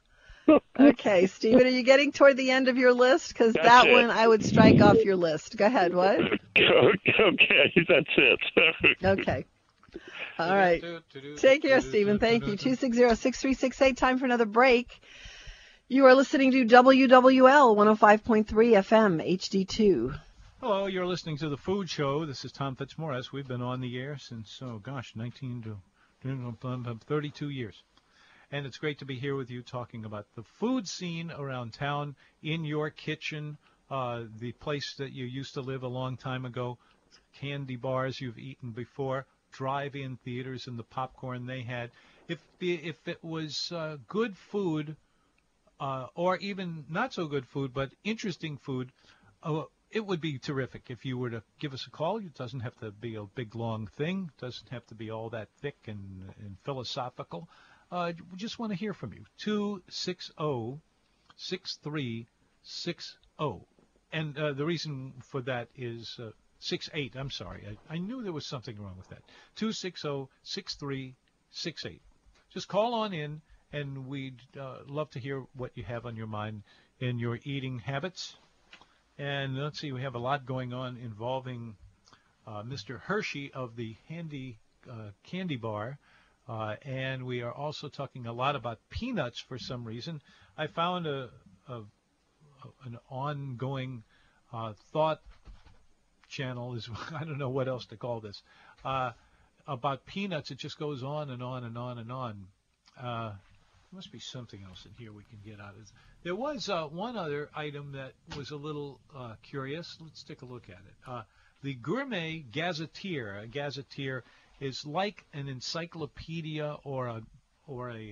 Speaker 4: Okay, Stephen, are you getting toward the end of your list? Because that
Speaker 5: it.
Speaker 4: one I would strike off your list. Go ahead, what?
Speaker 5: Okay, that's it.
Speaker 4: Okay. All right. Take care, Stephen. Thank you. two six zero, six three six eight. Time for another break. You are listening to W W L one oh five point three F M, H D two.
Speaker 3: Hello, you're listening to The Food Show. This is Tom Fitzmaurice. We've been on the air since, oh gosh, nineteen to thirty-two years. And it's great to be here with you talking about the food scene around town, in your kitchen, uh, the place that you used to live a long time ago, candy bars you've eaten before, drive-in theaters and the popcorn they had. If the, if it was uh, good food, uh, or even not so good food, but interesting food, uh, it would be terrific if you were to give us a call. It doesn't have to be a big, long thing. It doesn't have to be all that thick and, and philosophical. Uh, we just want to hear from you. two six zero, six three six zero. And uh, the reason for that is uh, six eight. I'm sorry. I, I knew there was something wrong with that. two six zero, six three six eight. Just call on in, and we'd uh, love to hear what you have on your mind in your eating habits. And let's see, we have a lot going on involving uh, Mister Hershey of the Handy uh, Candy Bar. Uh, and we are also talking a lot about peanuts for some reason. I found a, a, a an ongoing uh, thought channel, is I don't know what else to call this, uh, about peanuts. It just goes on and on and on and on. Uh, there must be something else in here we can get out of this. There was uh, one other item that was a little uh, curious. Let's take a look at it. Uh, the Gourmet Gazetteer. A gazetteer is like an encyclopedia or a or a,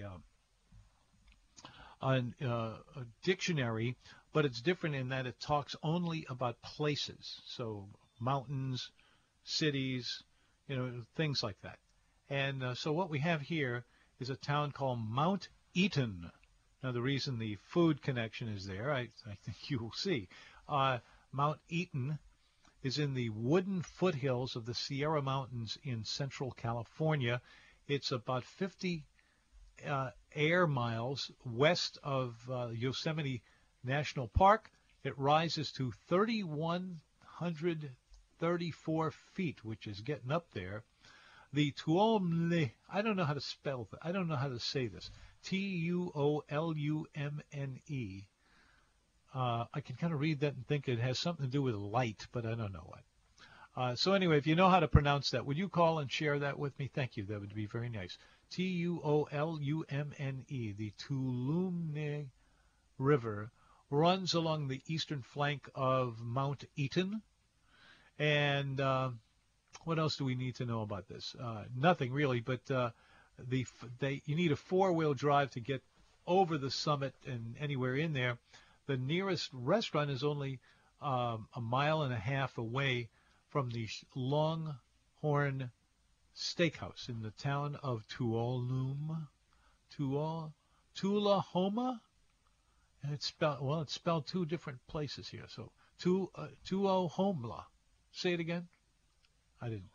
Speaker 3: uh, an, uh, a dictionary, but it's different in that it talks only about places, so mountains, cities, you know, things like that. And uh, so what we have here is a town called Mount Eaton. Now, the reason the food connection is there, I, I think you will see. Uh, Mount Eaton is in the wooded foothills of the Sierra Mountains in central California. It's about fifty uh, air miles west of uh, Yosemite National Park. It rises to three thousand one hundred thirty-four feet, which is getting up there. The Tuolumne, I don't know how to spell that. I don't know how to say this. T U O L U M N E. Uh, I can kind of read that and think it has something to do with light, but I don't know what. Uh, so anyway, if you know how to pronounce that, would you call and share that with me? Thank you. That would be very nice. T U O L U M N E. The Tuolumne River runs along the eastern flank of Mount Eaton. And uh, what else do we need to know about this? Uh, nothing really, but uh, the they you need a four-wheel drive to get over the summit and anywhere in there. The nearest restaurant is only um, a mile and a half away from the Longhorn Steakhouse in the town of Tuolumne, Tuol, Tullahoma, and it's spelled well. It's spelled two different places here. So tu, uh, Tuolumne. Say it again. I didn't.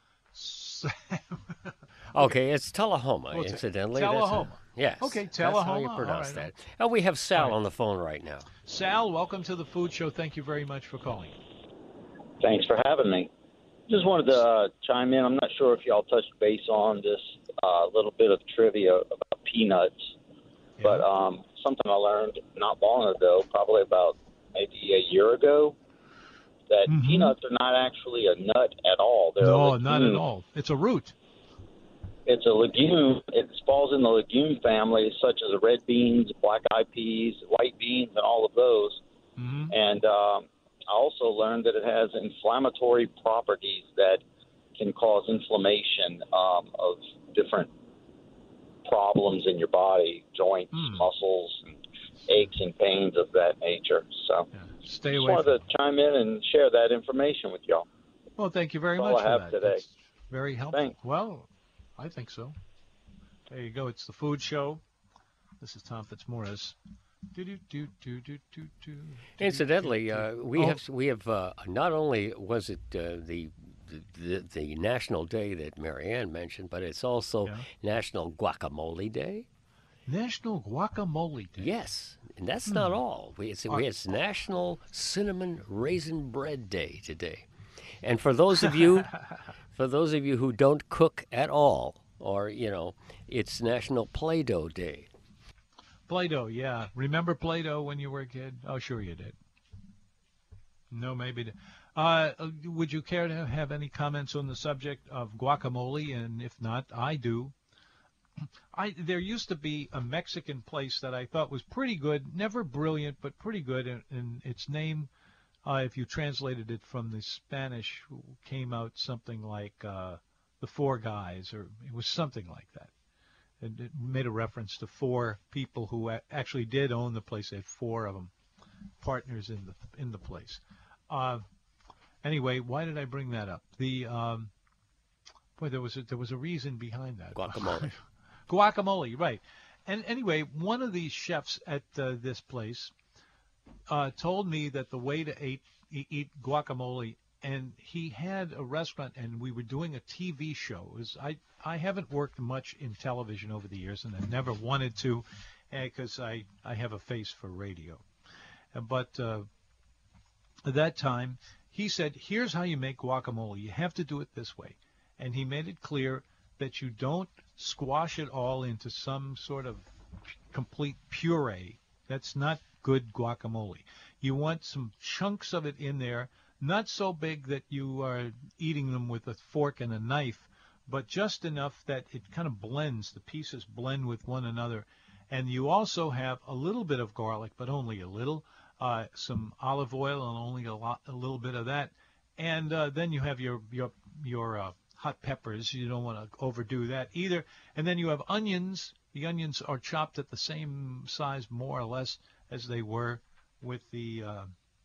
Speaker 6: Okay, it's Tullahoma,
Speaker 3: What's
Speaker 6: incidentally.
Speaker 3: it? Tullahoma.
Speaker 6: A, yes.
Speaker 3: Okay,
Speaker 6: That's how
Speaker 3: Tullahoma.
Speaker 6: you pronounce
Speaker 3: All right.
Speaker 6: that. And we have Sal
Speaker 3: All right.
Speaker 6: on the phone right now.
Speaker 3: Sal, welcome to the Food Show. Thank you very much for calling.
Speaker 7: Thanks for having me. Just wanted to uh, chime in. I'm not sure if y'all touched base on this uh, little bit of trivia about peanuts,
Speaker 3: Yeah.
Speaker 7: but um, something I learned not long ago, probably about maybe a year ago, that
Speaker 3: Mhm.
Speaker 7: peanuts are not actually a nut at all. They're a
Speaker 3: No,
Speaker 7: legume.
Speaker 3: not at all. It's a root.
Speaker 7: It's a legume. It falls in the legume family, such as the red beans, black-eyed peas, white beans, and all of those.
Speaker 3: Mm-hmm.
Speaker 7: And um, I also learned that it has inflammatory properties that can cause inflammation um, of different problems in your body, joints,
Speaker 3: Mm.
Speaker 7: muscles, and aches and pains of that nature. So
Speaker 3: Yeah. Stay
Speaker 7: just
Speaker 3: away
Speaker 7: wanted
Speaker 3: from
Speaker 7: to chime in and share that information with y'all.
Speaker 3: Well, thank you very
Speaker 7: That's
Speaker 3: much
Speaker 7: all I
Speaker 3: for
Speaker 7: have
Speaker 3: that.
Speaker 7: today.
Speaker 3: That's very helpful.
Speaker 7: Thanks.
Speaker 3: Well, I think so. There you go. It's the Food Show. This is Tom Fitzmaurice. Do, do, do, do, do, do, do,
Speaker 6: Incidentally,
Speaker 3: do,
Speaker 6: uh,
Speaker 3: do.
Speaker 6: we
Speaker 3: Oh,
Speaker 6: have we have uh, not only was it uh, the, the the National Day that Marianne mentioned, but it's also
Speaker 3: Yeah.
Speaker 6: National Guacamole Day.
Speaker 3: National Guacamole Day.
Speaker 6: Yes, and that's
Speaker 3: Hmm.
Speaker 6: not all. We, it's,
Speaker 3: Uh,
Speaker 6: we, it's National Cinnamon Raisin Bread Day today. And for those of you, for those of you who don't cook at all, or you know, it's National Play-Doh Day.
Speaker 3: Play-Doh, yeah. Remember Play-Doh when you were a kid? Oh, sure you did. No, maybe. d- Uh, would you care to have any comments on the subject of guacamole? And if not, I do. I there used to be a Mexican place that I thought was pretty good, never brilliant, but pretty good. And, and its name, uh, if you translated it from the Spanish, came out something like uh, the Four Guys, or it was something like that. And it made a reference to four people who a- actually did own the place. They had four of them, partners in the in the place. Uh, anyway, why did I bring that up? The um, boy, there was a, there was a reason behind that.
Speaker 6: Guacamole.
Speaker 3: Guacamole, right. And anyway, one of these chefs at uh, this place uh, told me that the way to eat, eat, eat guacamole, and he had a restaurant, and we were doing a T V show. It was, I, I haven't worked much in television over the years, and I never wanted to because I, I have a face for radio. Uh, But uh, at that time, he said, here's how you make guacamole. You have to do it this way. And he made it clear that you don't squash it all into some sort of complete puree. That's not good guacamole. You want some chunks of it in there, not so big that you are eating them with a fork and a knife, but just enough that it kind of blends, the pieces blend with one another. And you also have a little bit of garlic, but only a little, uh, some olive oil and only a, lot, a little bit of that. And uh, then you have your, your, your uh, hot peppers. You don't want to overdo that either. And then you have onions. The onions are chopped at the same size, more or less, as they were with the uh,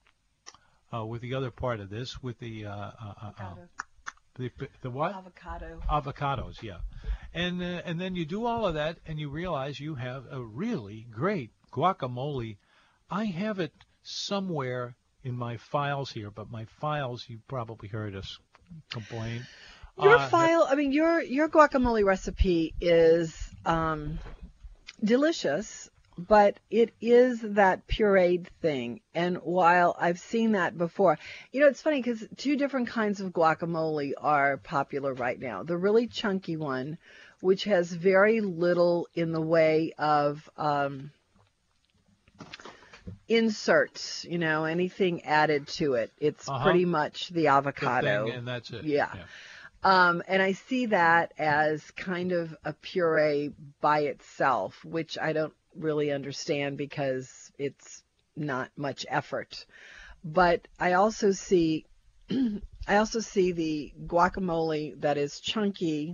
Speaker 3: uh, with the other part of this, with the uh, uh, uh, uh, the the what?
Speaker 4: Avocado.
Speaker 3: Avocados, yeah. And uh, and then you do all of that, and you realize you have a really great guacamole. I have it somewhere in my files here, but my files, you probably heard us complain.
Speaker 4: Your
Speaker 3: Uh,
Speaker 4: file, I mean, your your guacamole recipe is um, delicious, but it is that pureed thing. And while I've seen that before, you know, it's funny because two different kinds of guacamole are popular right now. The really chunky one, which has very little in the way of um, inserts, you know, anything added to it. It's
Speaker 3: Uh-huh.
Speaker 4: pretty much the
Speaker 3: the
Speaker 4: avocado.
Speaker 3: thing, and that's it.
Speaker 4: Yeah. Um, and I see that as kind of a puree by itself, which I don't really understand because it's not much effort. But I also see, I also see the guacamole that is chunky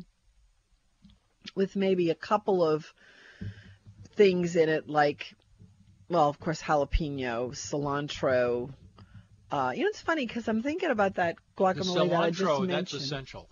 Speaker 4: with maybe a couple of things in it, like, well, of course, jalapeno, cilantro. Uh, you know, it's funny because I'm thinking about that
Speaker 3: The
Speaker 4: guacamole that I just
Speaker 3: cilantro,
Speaker 4: mentioned.
Speaker 3: that's essential.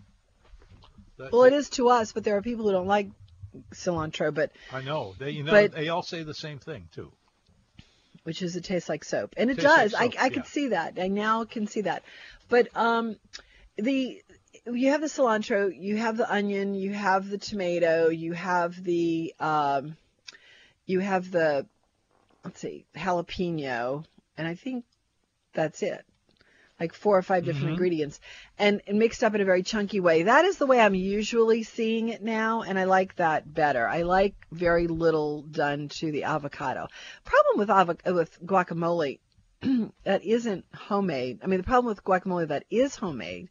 Speaker 3: That-
Speaker 4: Well, it is to us, but there are people who don't like cilantro, but
Speaker 3: I know. They, you know,
Speaker 4: But-
Speaker 3: they all say the same thing too.
Speaker 4: which is it tastes like soap, and it
Speaker 3: Tastes like
Speaker 4: does.
Speaker 3: soap,
Speaker 4: I I
Speaker 3: yeah.
Speaker 4: could see that. I now can see that. But um, the you have the cilantro, you have the onion, you have the tomato, you have the um, you have the let's see, jalapeno, and I think that's it. Like four or five different
Speaker 3: Mhm.
Speaker 4: ingredients, and, and mixed up in a very chunky way. That is the way I'm usually seeing it now, and I like that better. I like very little done to the avocado. Problem with avo- with guacamole that isn't homemade. I mean, the problem with guacamole that is homemade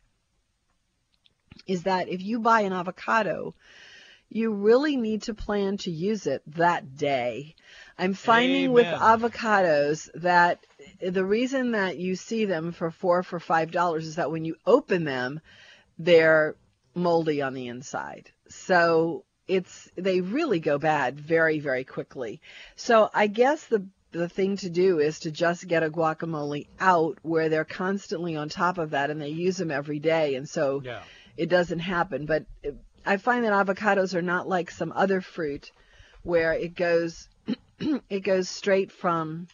Speaker 4: is that if you buy an avocado, you really need to plan to use it that day. I'm finding with
Speaker 3: Amen.
Speaker 4: avocados that the reason that you see them for four for five dollars is that when you open them, they're moldy on the inside. So it's they really go bad very, very quickly. So I guess the the thing to do is to just get a guacamole out where they're constantly on top of that and they use them every day, and so
Speaker 3: Yeah.
Speaker 4: it doesn't happen. But I find that avocados are not like some other fruit where it goes it goes straight from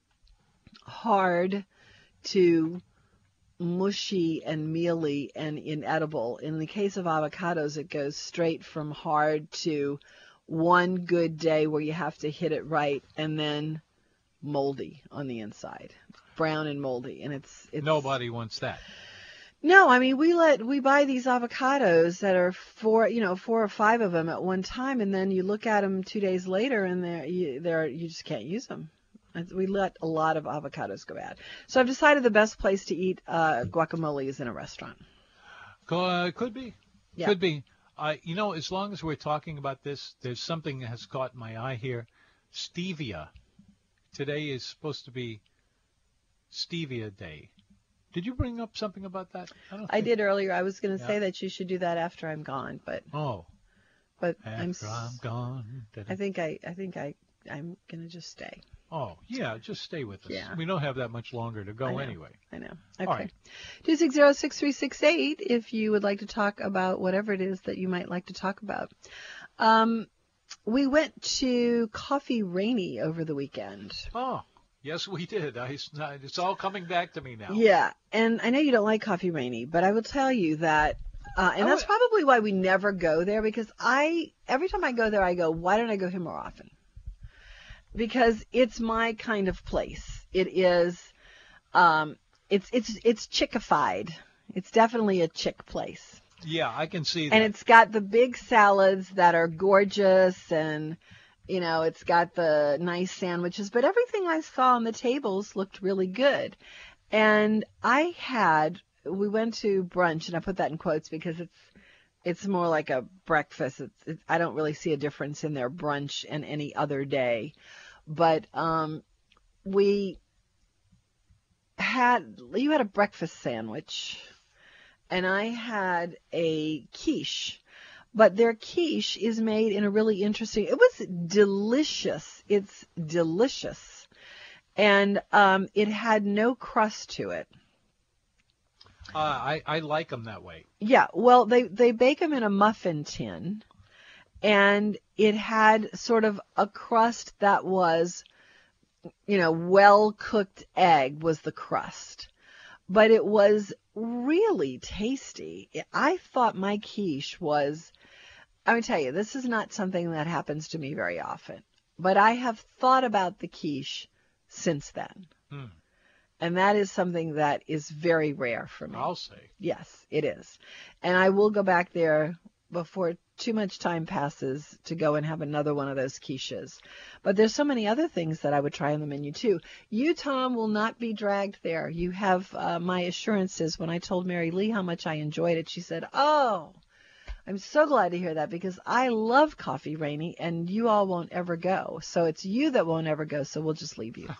Speaker 4: hard to mushy and mealy and inedible. In the case of avocados, it goes straight from hard to one good day where you have to hit it right, and then moldy on the inside, brown and moldy, and it's, it's
Speaker 3: Nobody wants that.
Speaker 4: No, I mean, we let we buy these avocados that are four, you know, four or five of them at one time, and then you look at them two days later, and they're you, they're you just can't use them. We let a lot of avocados go bad. So I've decided the best place to eat uh, guacamole is in a restaurant.
Speaker 3: Uh, could be,
Speaker 4: Yeah.
Speaker 3: could be. Uh, you know, as long as we're talking about this, there's something that has caught my eye here. Stevia. Today is supposed to be Stevia Day. Did you bring up something about that? I, don't
Speaker 4: I
Speaker 3: think...
Speaker 4: did earlier. I was going to
Speaker 3: Yeah.
Speaker 4: say that you should do that after I'm gone, but
Speaker 3: Oh,
Speaker 4: but
Speaker 3: after
Speaker 4: I'm
Speaker 3: I'm,
Speaker 4: s-
Speaker 3: gone.
Speaker 4: I think I I think I I'm going to just stay.
Speaker 3: Oh, yeah, just stay with us.
Speaker 4: Yeah.
Speaker 3: We don't have that much longer to
Speaker 4: I
Speaker 3: go
Speaker 4: know.
Speaker 3: anyway.
Speaker 4: I know.
Speaker 3: All
Speaker 4: Okay.
Speaker 3: right.
Speaker 4: two six zero, six three six eight if you would like to talk about whatever it is that you might like to talk about. Um, we went to Coffee Rainy over the weekend.
Speaker 3: Oh, yes, we did. I, it's all coming back to me now.
Speaker 4: Yeah, and I know you don't like Coffee Rainy, but I will tell you that, uh, and
Speaker 3: I
Speaker 4: that's
Speaker 3: would-
Speaker 4: probably why we never go there, because I, every time I go there, I go, why don't I go here more often? Because it's my kind of place. It is, um, it's, it's, it's chickified. It's definitely a chick place.
Speaker 3: Yeah, I can see that.
Speaker 4: And it's got the big salads that are gorgeous, and, you know, it's got the nice sandwiches, but everything I saw on the tables looked really good. And I had, we went to brunch, and I put that in quotes because it's, it's more like a breakfast. It's, it's, I don't really see a difference in their brunch and any other day. But um, we had, you had a breakfast sandwich, and I had a quiche. But their quiche is made in a really interesting, it was delicious. It's delicious. And um, it had no crust to it.
Speaker 3: Uh, I, I like them that way.
Speaker 4: Yeah, well, they, they bake them in a muffin tin, and it had sort of a crust that was, you know, well-cooked egg was the crust. But it was really tasty. I thought my quiche was, I would tell you, this is not something that happens to me very often, but I have thought about the quiche since then.
Speaker 3: Hmm.
Speaker 4: And that is something that is very rare for me.
Speaker 3: I'll say.
Speaker 4: Yes, it is. And I will go back there before too much time passes to go and have another one of those quiches. But there's so many other things that I would try on the menu too. You, Tom, will not be dragged there. You have uh, my assurances. When I told Mary Lee how much I enjoyed it, she said, oh, I'm so glad to hear that, because I love Coffee Rainy and you all won't ever go. So it's you that won't ever go, so we'll just leave you.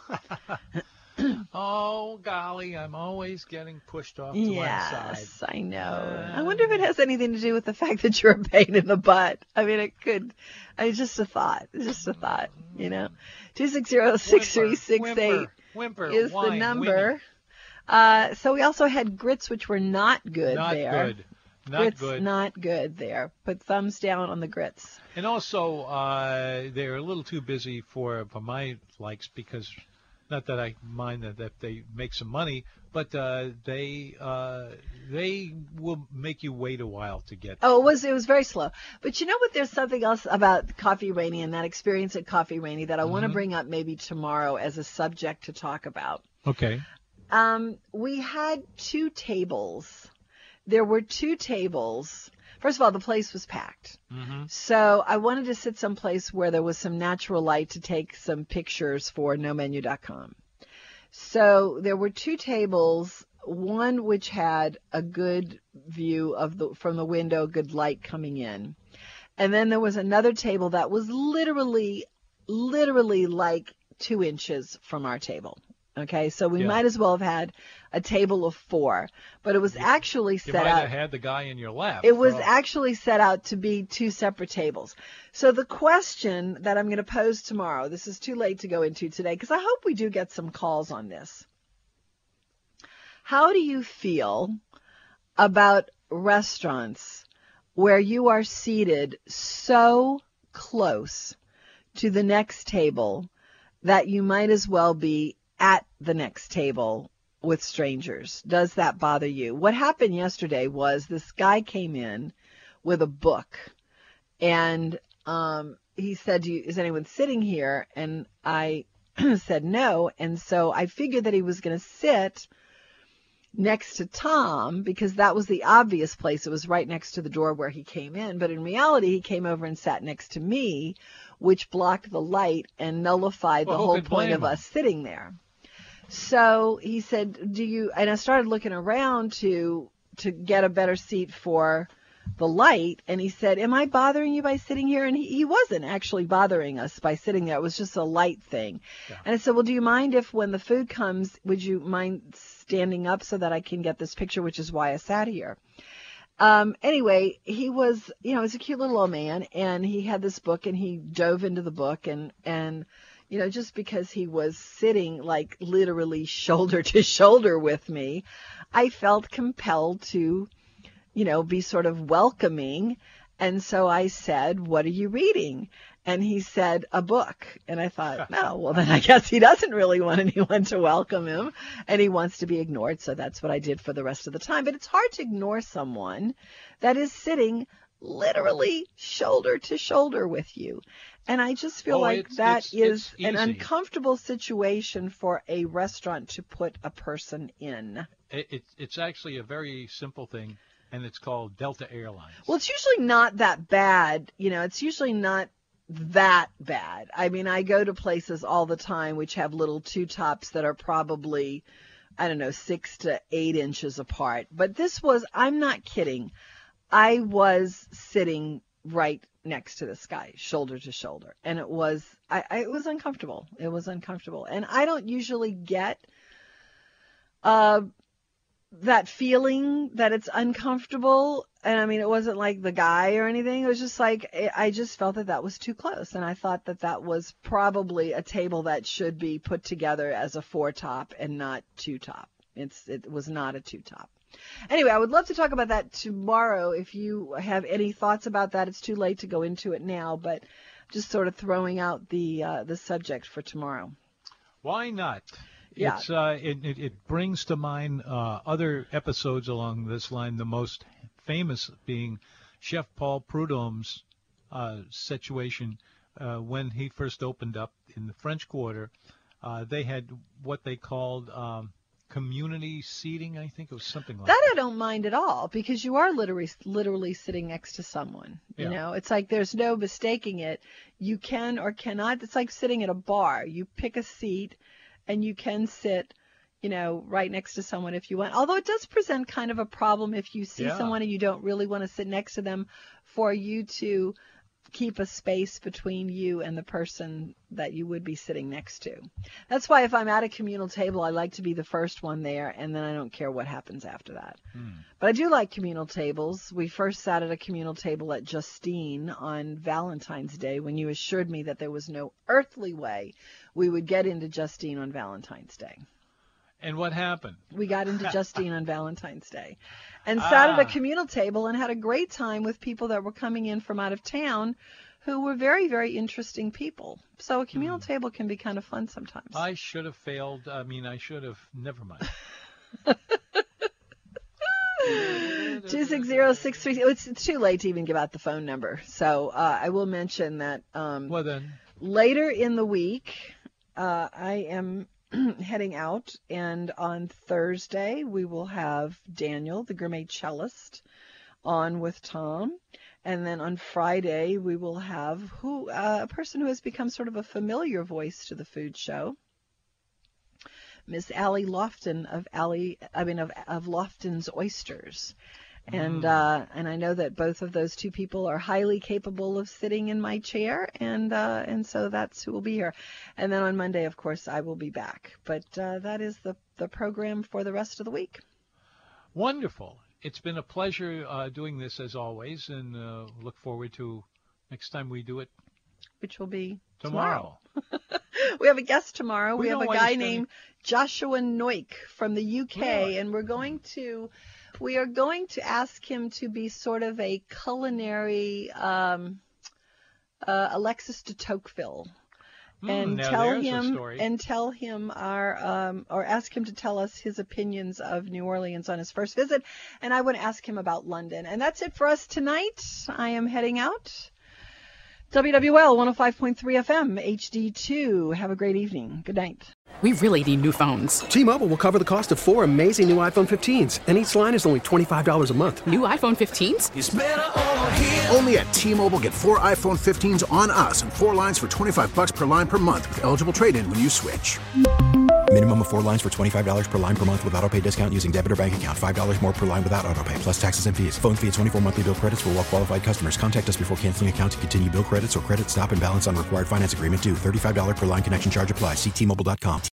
Speaker 3: Oh, golly, I'm always getting pushed off to one side.
Speaker 4: Yes, I know.
Speaker 3: Uh,
Speaker 4: I wonder if it has anything to do with the fact that you're a pain in the butt. I mean, it could. I mean, just a thought. It's just a thought, you know. two six zero, six three six eight
Speaker 3: Whimper, whimper,
Speaker 4: is
Speaker 3: whine,
Speaker 4: the number.
Speaker 3: women.
Speaker 4: Uh, so we also had grits, which were not good
Speaker 3: Not
Speaker 4: there.
Speaker 3: good. Not
Speaker 4: grits
Speaker 3: good.
Speaker 4: not good there. Put thumbs down on the grits.
Speaker 3: And also, uh, they're a little too busy for, for my likes, because not that I mind that, that they make some money, but uh, they uh, they will make you wait a while to get.
Speaker 4: Oh, it was it was very slow. But you know what? There's something else about Coffee Rainy and that experience at Coffee Rainy that I want to
Speaker 3: Mhm.
Speaker 4: bring up maybe tomorrow as a subject to talk about.
Speaker 3: Okay.
Speaker 4: Um, we had two tables. There were two tables. First of all, the place was packed.
Speaker 3: Mm-hmm.
Speaker 4: So I wanted to sit someplace where there was some natural light to take some pictures for no menu dot com. So there were two tables, one which had a good view of the from the window, good light coming in. And then there was another table that was literally, literally like two inches from our table. Okay, so we
Speaker 3: Yeah.
Speaker 4: might as well have had a table of four, but it was actually
Speaker 3: You
Speaker 4: set
Speaker 3: might
Speaker 4: out.
Speaker 3: have had the guy in your lap.
Speaker 4: It was
Speaker 3: for all-
Speaker 4: actually set out to be two separate tables. So the question that I'm going to pose tomorrow, this is too late to go into today, because I hope we do get some calls on this. How do you feel about restaurants where you are seated so close to the next table that you might as well be at the next table with strangers? Does that bother you? What happened yesterday was this guy came in with a book, and um, he said, Do you, is anyone sitting here? And I said no. And so I figured that he was going to sit next to Tom because that was the obvious place. It was right next to the door where he came in. But in reality, he came over and sat next to me, which blocked the light and nullified
Speaker 3: well,
Speaker 4: the whole point of him? us sitting there. So he said, do you, and I started looking around to, to get a better seat for the light. And he said, am I bothering you by sitting here? And he, he wasn't actually bothering us by sitting there. It was just a light thing. Yeah. And I said, well, do you mind if when the food comes, would you mind standing up so that I can get this picture, which is why I sat here. Um, anyway, he was, you know, he's a cute little old man, and he had this book, and he dove into the book, and, and, you know, just because he was sitting like literally shoulder to shoulder with me, I felt compelled to, you know, be sort of welcoming. And so I said, what are you reading? And he said, a book. And I thought, no, well, then I guess he doesn't really want anyone to welcome him, and he wants to be ignored. So that's what I did for the rest of the time. But it's hard to ignore someone that is sitting literally shoulder to shoulder with you. And I just feel
Speaker 3: oh,
Speaker 4: like
Speaker 3: it's,
Speaker 4: that
Speaker 3: it's,
Speaker 4: is
Speaker 3: it's
Speaker 4: an uncomfortable situation for a restaurant to put a person in.
Speaker 3: It, it, it's actually a very simple thing, and it's called Delta Airlines.
Speaker 4: Well, it's usually not that bad. You know, it's usually not that bad. I mean, I go to places all the time which have little two-tops that are probably, I don't know, six to eight inches apart. But this was, I'm not kidding, I was sitting right next to this guy, shoulder to shoulder. And it was, I, I, it was uncomfortable. It was uncomfortable. And I don't usually get uh, that feeling that it's uncomfortable. And I mean, it wasn't like the guy or anything. It was just like, I just felt that that was too close. And I thought that that was probably a table that should be put together as a four top and not two top. It's, it was not a two top. Anyway, I would love to talk about that tomorrow. If you have any thoughts about that, it's too late to go into it now, but just sort of throwing out the, uh, the subject for tomorrow.
Speaker 3: Why not?
Speaker 4: Yeah.
Speaker 3: It's, uh, it, it, it brings to mind uh, other episodes along this line, the most famous being Chef Paul Prudhomme's uh, situation uh, when he first opened up in the French Quarter. Uh, they had what they called um, community seating, I think it was something like that.
Speaker 4: That I don't mind at all, because you are literally literally sitting next to someone. You
Speaker 3: Yeah.
Speaker 4: know, it's like there's no mistaking it. You can or cannot. It's like sitting at a bar. You pick a seat, and you can sit, you know, right next to someone if you want. Although it does present kind of a problem if you see
Speaker 3: Yeah.
Speaker 4: someone and you don't really want to sit next to them, for you to keep a space between you and the person that you would be sitting next to. That's why if I'm at a communal table, I like to be the first one there, and then I don't care what happens after that.
Speaker 3: Hmm.
Speaker 4: But I do like communal tables. We first sat at a communal table at Justine on Valentine's Day when you assured me that there was no earthly way we would get into Justine on Valentine's Day.
Speaker 3: And what happened?
Speaker 4: We got into Justine on Valentine's Day and sat at a
Speaker 3: Ah.
Speaker 4: communal table and had a great time with people that were coming in from out of town who were very, very interesting people. So a communal
Speaker 3: Hmm.
Speaker 4: table can be kind of fun sometimes.
Speaker 3: I should have failed. I mean, I should have. Never mind.
Speaker 4: two six zero six three. It's, it's too late to even give out the phone number. So uh, I will mention that um,
Speaker 3: Well, then.
Speaker 4: later in the week, uh, I am heading out, and on Thursday we will have Daniel, the gourmet cellist, on with Tom, and then on Friday we will have who uh, a person who has become sort of a familiar voice to the food show, Miss Allie Lofton of Allie, I mean of of Lofton's Oysters. And uh, and I know that both of those two people are highly capable of sitting in my chair, and uh, and so that's who will be here. And then on Monday, of course, I will be back. But uh, that is the the program for the rest of the week.
Speaker 3: Wonderful. It's been a pleasure uh, doing this as always, and uh, look forward to next time we do it
Speaker 4: Which will be
Speaker 3: tomorrow.
Speaker 4: tomorrow. We have a guest tomorrow. We,
Speaker 3: We
Speaker 4: have
Speaker 3: know
Speaker 4: a
Speaker 3: why
Speaker 4: guy
Speaker 3: you're studying.
Speaker 4: named Joshua Noik from the U K,
Speaker 3: Really?
Speaker 4: and we're going to we are going to ask him to be sort of a culinary um, uh, Alexis de Tocqueville.
Speaker 3: Hmm,
Speaker 4: and
Speaker 3: now
Speaker 4: tell
Speaker 3: there's a
Speaker 4: him
Speaker 3: story.
Speaker 4: and tell him our um, or ask him to tell us his opinions of New Orleans on his first visit, and I want to ask him about London. And that's it for us tonight. I am heading out W W L one oh five point three F M, H D two. Have a great evening. Good night.
Speaker 8: We really need new phones.
Speaker 9: T-Mobile will cover the cost of four amazing new iPhone fifteens, and each line is only twenty-five dollars a month.
Speaker 8: New iPhone fifteens?
Speaker 1: It's better over here. Only at T-Mobile, get four iPhone fifteens on us and four lines for twenty-five dollars per line per month with eligible trade-in when you switch.
Speaker 2: Minimum of four lines for twenty-five dollars per line per month with autopay discount using debit or bank account. five dollars more per line without autopay, plus taxes and fees. Phone fee at twenty-four monthly bill credits for well-qualified customers. Contact us before canceling account to continue bill credits or credit stop and balance on required finance agreement due. thirty-five dollars per line connection charge applies. See T Mobile dot com.